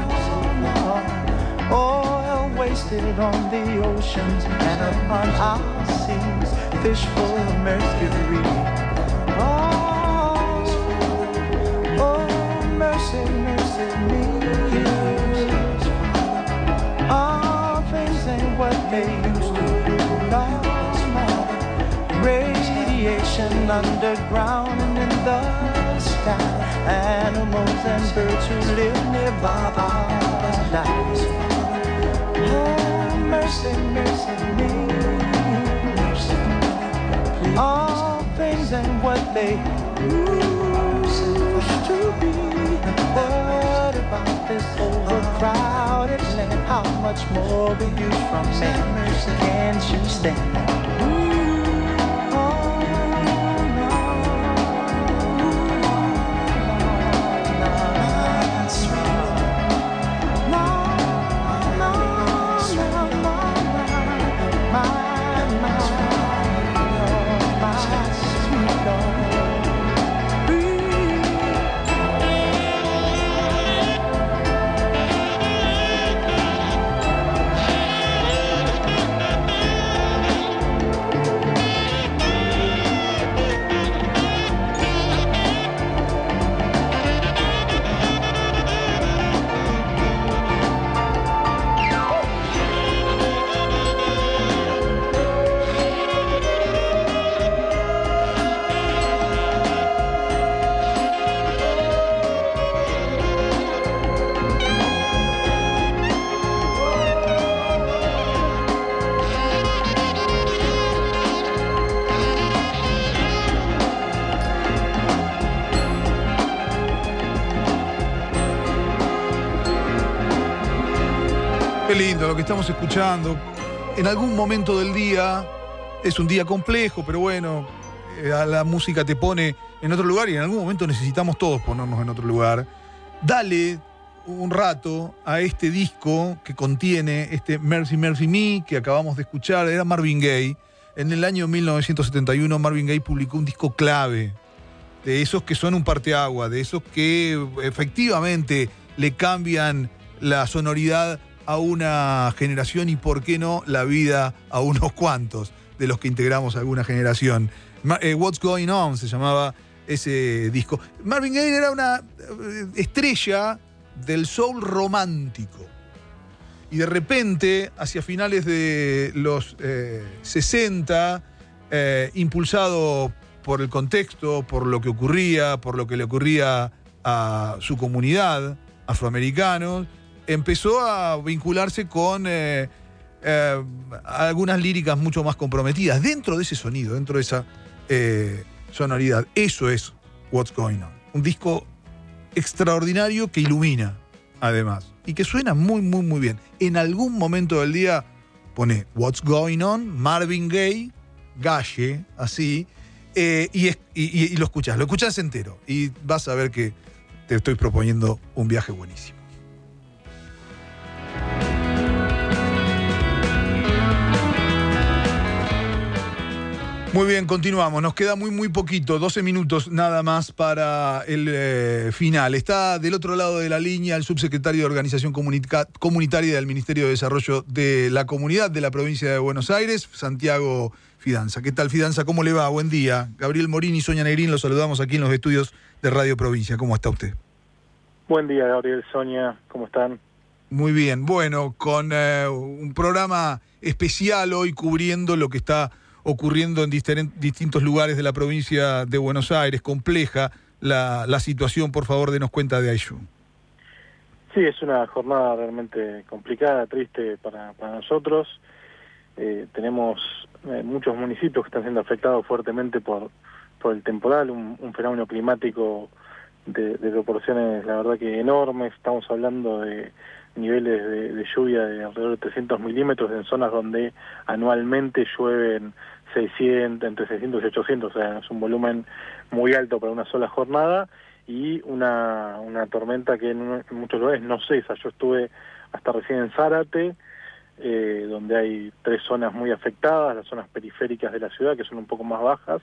Oil wasted on the oceans and upon our seas, fish full of mercury. Mercy, mercy me. All things ain't what they used to be. Radiation underground and in the sky. Animals and birds who live nearby die. Oh, mercy, mercy me. All things ain't what they used to be. much more will you from me? Can't you stand? Qué lindo lo que estamos escuchando. En algún momento del día, es un día complejo, pero bueno, la música te pone en otro lugar y en algún momento necesitamos todos ponernos en otro lugar. Dale un rato a este disco que contiene este Mercy Mercy Me que acabamos de escuchar. Era Marvin Gaye. En el año 1971 Marvin Gaye publicó un disco clave, de esos que son un parteagua, de esos que efectivamente le cambian la sonoridad a una generación y, por qué no, la vida a unos cuantos de los que integramos alguna generación. What's Going On se llamaba ese disco. Marvin Gaye era una estrella del soul romántico y de repente, hacia finales de los 60, impulsado por el contexto, por lo que ocurría, por lo que le ocurría a su comunidad, afroamericanos, empezó a vincularse con algunas líricas mucho más comprometidas dentro de ese sonido, dentro de esa sonoridad. Eso es What's Going On. Un disco extraordinario que ilumina, además, y que suena muy, muy, muy bien. En algún momento del día pone What's Going On, Marvin Gaye, así, y lo escuchás entero, y vas a ver que te estoy proponiendo un viaje buenísimo. Muy bien, continuamos. Nos queda muy, muy poquito, 12 minutos nada más para el final. Está del otro lado de la línea el subsecretario de Organización Comunitaria del Ministerio de Desarrollo de la Comunidad de la Provincia de Buenos Aires, Santiago Fidanza. ¿Qué tal, Fidanza? ¿Cómo le va? Buen día. Gabriel Morín y Sonia Negrín, los saludamos aquí en los estudios de Radio Provincia. ¿Cómo está usted? Buen día, Gabriel, Sonia. ¿Cómo están? Muy bien. Bueno, con un programa especial hoy cubriendo lo que está ocurriendo en distintos lugares de la provincia de Buenos Aires. Compleja la situación, por favor, denos cuenta de ello. Sí, es una jornada realmente complicada, triste para nosotros. Tenemos muchos municipios que están siendo afectados fuertemente por el temporal, un fenómeno climático de proporciones, la verdad que enormes. Estamos hablando de niveles de lluvia de alrededor de 300 milímetros en zonas donde anualmente llueven 600, entre 600 y 800, o sea, es un volumen muy alto para una sola jornada, y una tormenta que en muchos lugares no cesa. Yo estuve hasta recién en Zárate, donde hay 3 zonas muy afectadas, las zonas periféricas de la ciudad, que son un poco más bajas,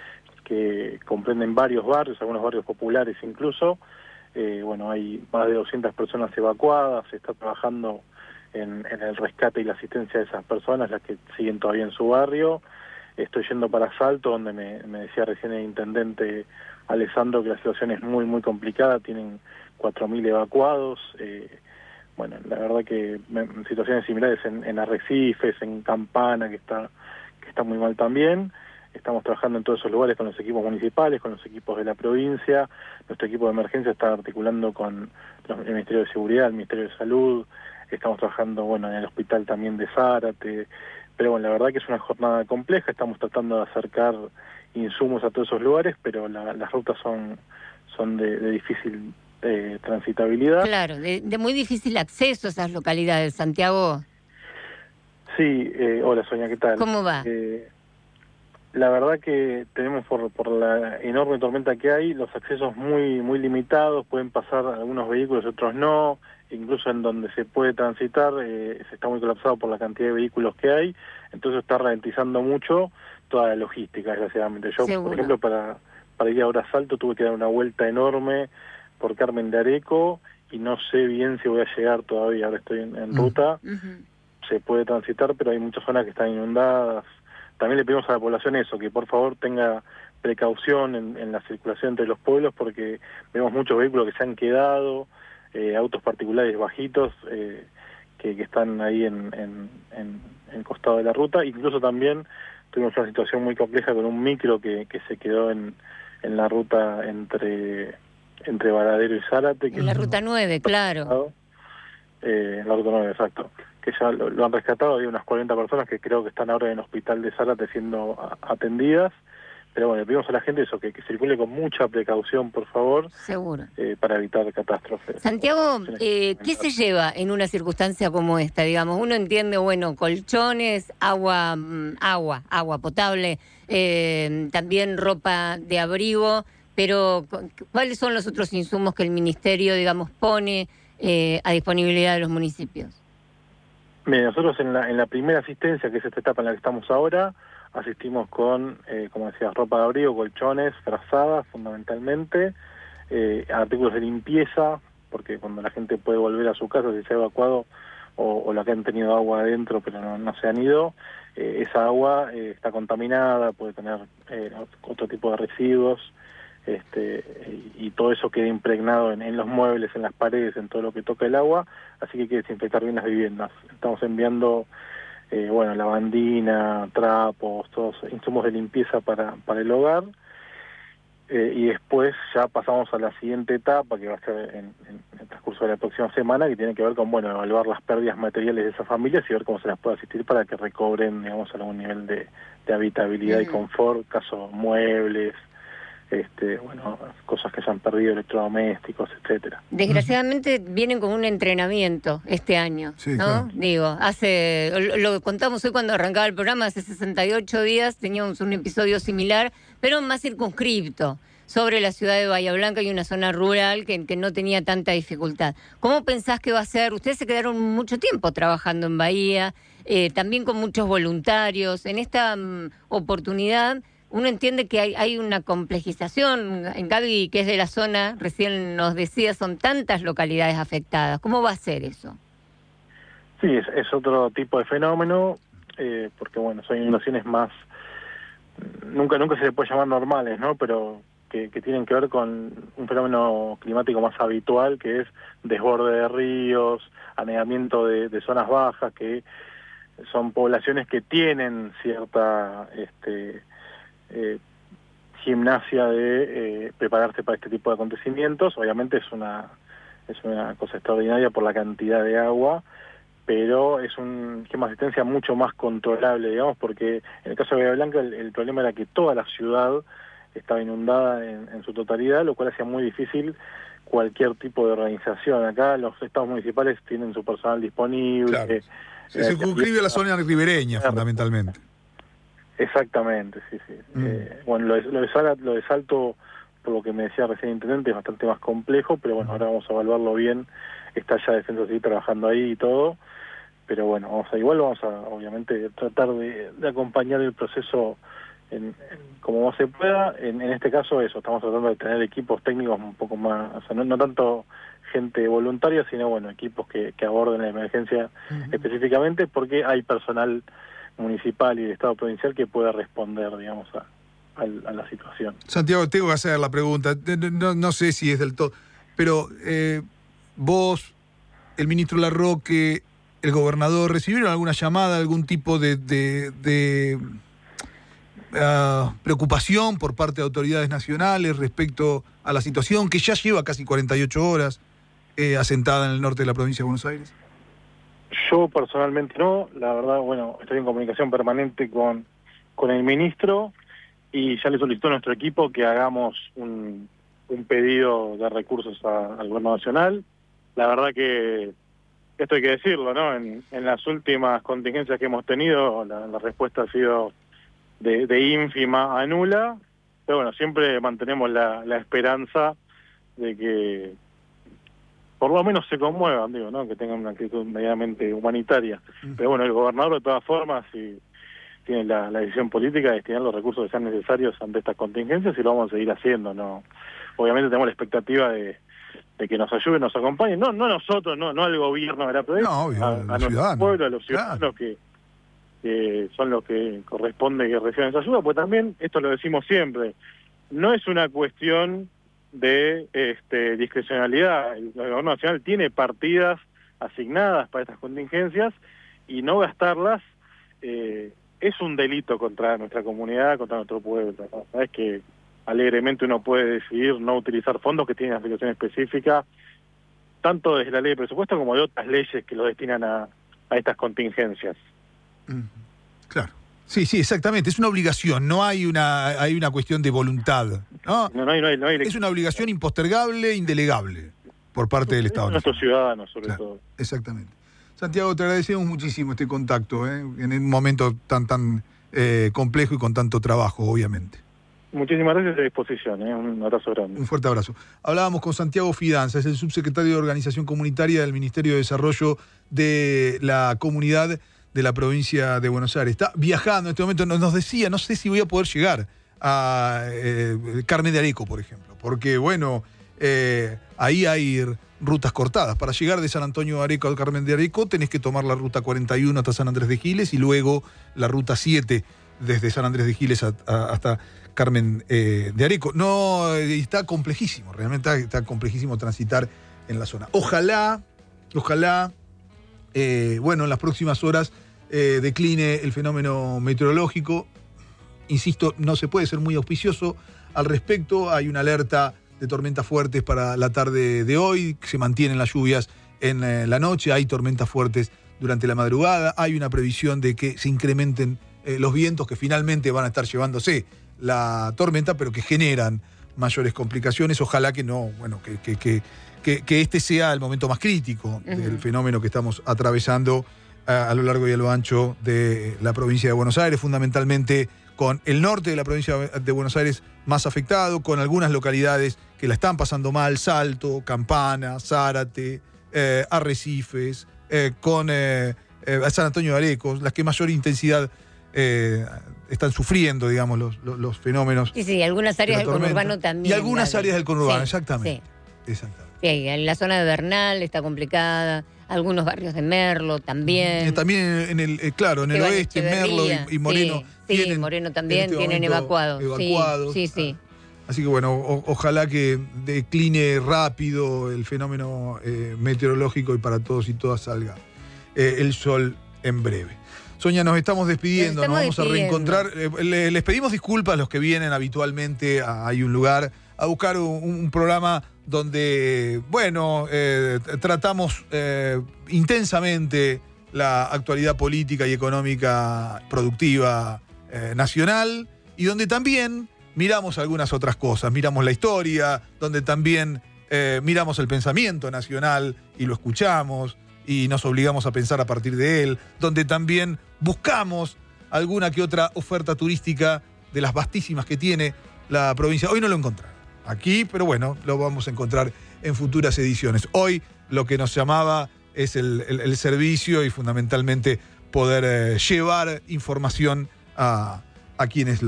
que comprenden varios barrios, algunos barrios populares incluso. Bueno, hay más de 200 personas evacuadas, se está trabajando en el rescate y la asistencia de esas personas, las que siguen todavía en su barrio. Estoy yendo para Salto, donde me decía recién el intendente Alessandro que la situación es muy, muy complicada, tienen 4.000 evacuados. Bueno, la verdad que en situaciones similares en Arrecifes, en Campana, que está muy mal también. Estamos trabajando en todos esos lugares con los equipos municipales, con los equipos de la provincia. Nuestro equipo de emergencia está articulando con el Ministerio de Seguridad, el Ministerio de Salud. Estamos trabajando, bueno, en el hospital también de Zárate. Pero bueno, la verdad que es una jornada compleja. Estamos tratando de acercar insumos a todos esos lugares, pero las rutas son de difícil transitabilidad. Claro, de muy difícil acceso a esas localidades, Santiago. Sí, hola Sonia, ¿qué tal? ¿Cómo va? La verdad que tenemos por la enorme tormenta que hay, los accesos muy limitados, pueden pasar algunos vehículos, otros no, incluso en donde se puede transitar se está muy colapsado por la cantidad de vehículos que hay, entonces está ralentizando mucho toda la logística, desgraciadamente. Yo, Seguro. por ejemplo, para ir ahora a Salto tuve que dar una vuelta enorme por Carmen de Areco y no sé bien si voy a llegar todavía, ahora estoy en ruta. Se puede transitar, pero hay muchas zonas que están inundadas. También le pedimos a la población eso, que por favor tenga precaución en la circulación entre los pueblos, porque vemos muchos vehículos que se han quedado, autos particulares bajitos, que están ahí en el costado de la ruta. Incluso también tuvimos una situación muy compleja con un micro que se quedó en la ruta entre Varadero y Zárate. En la ruta 9, claro. En la ruta 9, exacto. Que ya lo han rescatado, hay unas 40 personas que creo que están ahora en el hospital de Zárate siendo atendidas, pero bueno, le pedimos a la gente eso, que circule con mucha precaución, por favor. Seguro. Para evitar catástrofes. Santiago, ¿qué se lleva en una circunstancia como esta? Digamos, uno entiende, bueno, colchones, agua potable, también ropa de abrigo, pero ¿cuáles son los otros insumos que el Ministerio, digamos, pone a disponibilidad de los municipios? Bien, nosotros en la primera asistencia, que es esta etapa en la que estamos ahora, asistimos con, como decías, ropa de abrigo, colchones, frazadas fundamentalmente, artículos de limpieza, porque cuando la gente puede volver a su casa, si se ha evacuado o la que han tenido agua adentro pero no se han ido, esa agua está contaminada, puede tener otro tipo de residuos, y todo eso queda impregnado en los muebles, en las paredes, en todo lo que toca el agua, así que hay que desinfectar bien las viviendas. Estamos enviando lavandina, trapos, todos insumos de limpieza para el hogar, y después ya pasamos a la siguiente etapa, que va a ser en el transcurso de la próxima semana, que tiene que ver con evaluar las pérdidas materiales de esas familias y ver cómo se las puede asistir para que recobren, digamos, algún nivel de habitabilidad y confort, caso muebles, cosas que se han perdido, electrodomésticos, etcétera. Desgraciadamente vienen con un entrenamiento este año, sí, ¿no? Claro. Digo, lo contamos hoy cuando arrancaba el programa, hace 68 días teníamos un episodio similar, pero más circunscripto, sobre la ciudad de Bahía Blanca y una zona rural que no tenía tanta dificultad. ¿Cómo pensás que va a ser? Ustedes se quedaron mucho tiempo trabajando en Bahía, también con muchos voluntarios. En esta oportunidad uno entiende que hay una complejización. En Gaby, que es de la zona, recién nos decía, son tantas localidades afectadas. ¿Cómo va a ser eso? Sí, es otro tipo de fenómeno, porque son inundaciones más, nunca se le puede llamar normales, ¿no? Pero que tienen que ver con un fenómeno climático más habitual, que es desborde de ríos, anegamiento de zonas bajas, que son poblaciones que tienen cierta gimnasia de prepararse para este tipo de acontecimientos. Obviamente es una cosa extraordinaria por la cantidad de agua, pero es un esquema de asistencia mucho más controlable, digamos, porque en el caso de Bahía Blanca el problema era que toda la ciudad estaba inundada en su totalidad, lo cual hacía muy difícil cualquier tipo de organización. Acá los estados municipales tienen su personal disponible. Claro. Se circunscribe a la zona ribereña, fundamentalmente. Exactamente, sí. Lo de Salto, por lo que me decía recién el intendente, es bastante más complejo, pero ahora vamos a evaluarlo bien. Está ya Defensa Civil trabajando ahí y todo, pero vamos a obviamente tratar de acompañar el proceso como más se pueda. En este caso estamos tratando de tener equipos técnicos un poco más, no tanto gente voluntaria, sino equipos que aborden la emergencia específicamente, porque hay personal municipal y de Estado provincial que pueda responder, digamos, a la situación. Santiago, tengo que hacer la pregunta, no sé si es del todo, pero vos, el ministro Larroque, el gobernador, ¿recibieron alguna llamada, algún tipo de preocupación por parte de autoridades nacionales respecto a la situación que ya lleva casi 48 horas asentada en el norte de la provincia de Buenos Aires? Yo personalmente no, la verdad, estoy en comunicación permanente con el ministro y ya le solicitó a nuestro equipo que hagamos un un pedido de recursos al gobierno nacional. La verdad que esto hay que decirlo, ¿no? En las últimas contingencias que hemos tenido, la respuesta ha sido de ínfima a nula, pero bueno, siempre mantenemos la esperanza de que por lo menos se conmuevan, digo, ¿no? Que tengan una actitud medianamente humanitaria. Pero bueno, el gobernador de todas formas sí tiene la decisión política de destinar los recursos que sean necesarios ante estas contingencias y lo vamos a seguir haciendo, ¿no? Obviamente tenemos la expectativa de que nos ayuden, nos acompañen, no nosotros, no al gobierno de la provincia, a nuestro pueblo, a los ciudadanos que son los que corresponde que reciban esa ayuda, pues también, esto lo decimos siempre, no es una cuestión de discrecionalidad. El gobierno nacional tiene partidas asignadas para estas contingencias y no gastarlas es un delito contra nuestra comunidad, contra nuestro pueblo. Sabes que alegremente uno puede decidir no utilizar fondos que tienen aplicación específica, tanto desde la ley de presupuesto como de otras leyes que lo destinan a estas contingencias. Claro. Sí, exactamente. Es una obligación, no hay una cuestión de voluntad, ¿no? No hay es una obligación impostergable, indelegable por parte del Estado. Nuestros ciudadanos, sobre todo. Exactamente. Santiago, te agradecemos muchísimo este contacto, en un momento tan complejo y con tanto trabajo, obviamente. Muchísimas gracias, a disposición, un abrazo grande. Un fuerte abrazo. Hablábamos con Santiago Fidanza, es el subsecretario de Organización Comunitaria del Ministerio de Desarrollo de la Comunidad de la provincia de Buenos Aires. Está viajando en este momento, nos decía, no sé si voy a poder llegar a Carmen de Areco, por ejemplo, porque bueno, ahí hay rutas cortadas. Para llegar de San Antonio de Areco a Carmen de Areco tenés que tomar la ruta 41 hasta San Andrés de Giles y luego la ruta 7 desde San Andrés de Giles hasta Carmen de Areco. No, está complejísimo, realmente está complejísimo transitar en la zona. Ojalá, en las próximas horas decline el fenómeno meteorológico. Insisto, no se puede ser muy auspicioso al respecto. Hay una alerta de tormentas fuertes para la tarde de hoy. Se mantienen las lluvias en la noche. Hay tormentas fuertes durante la madrugada. Hay una previsión de que se incrementen los vientos que finalmente van a estar llevándose la tormenta, pero que generan mayores complicaciones. Ojalá que no, que este sea el momento más crítico del fenómeno que estamos atravesando a lo largo y a lo ancho de la provincia de Buenos Aires, fundamentalmente con el norte de la provincia de Buenos Aires más afectado, con algunas localidades que la están pasando mal, Salto, Campana, Zárate, Arrecifes, con San Antonio de Areco, las que mayor intensidad están sufriendo, digamos, los fenómenos. Sí, algunas áreas del conurbano también. Y algunas áreas del conurbano, exactamente. Exactamente. Sí, en la zona de Bernal está complicada, algunos barrios de Merlo también. También en el oeste, Merlo y Moreno. Sí, Moreno también tienen evacuados. Sí. Así que bueno, ojalá que decline rápido el fenómeno meteorológico y para todos y todas salga el sol en breve. Sonia, nos estamos despidiendo, nos vamos a reencontrar. Les pedimos disculpas a los que vienen habitualmente a Hay un Lugar a buscar un programa donde, tratamos intensamente la actualidad política y económica productiva nacional y donde también miramos algunas otras cosas, miramos la historia, donde también miramos el pensamiento nacional y lo escuchamos y nos obligamos a pensar a partir de él, donde también buscamos alguna que otra oferta turística de las vastísimas que tiene la provincia. Hoy no lo encontraron aquí, pero bueno, lo vamos a encontrar en futuras ediciones. Hoy lo que nos llamaba es el servicio y fundamentalmente poder llevar información a quienes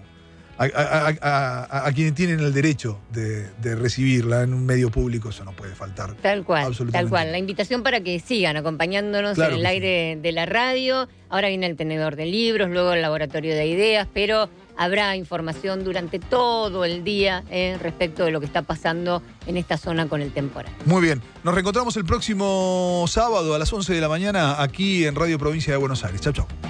a quienes tienen el derecho de recibirla en un medio público. Eso no puede faltar. Tal cual. La invitación para que sigan acompañándonos en el aire de la radio. Ahora viene el tenedor de libros, luego el laboratorio de ideas, pero habrá información durante todo el día respecto de lo que está pasando en esta zona con el temporal. Muy bien. Nos reencontramos el próximo sábado a las 11 de la mañana aquí en Radio Provincia de Buenos Aires. Chau.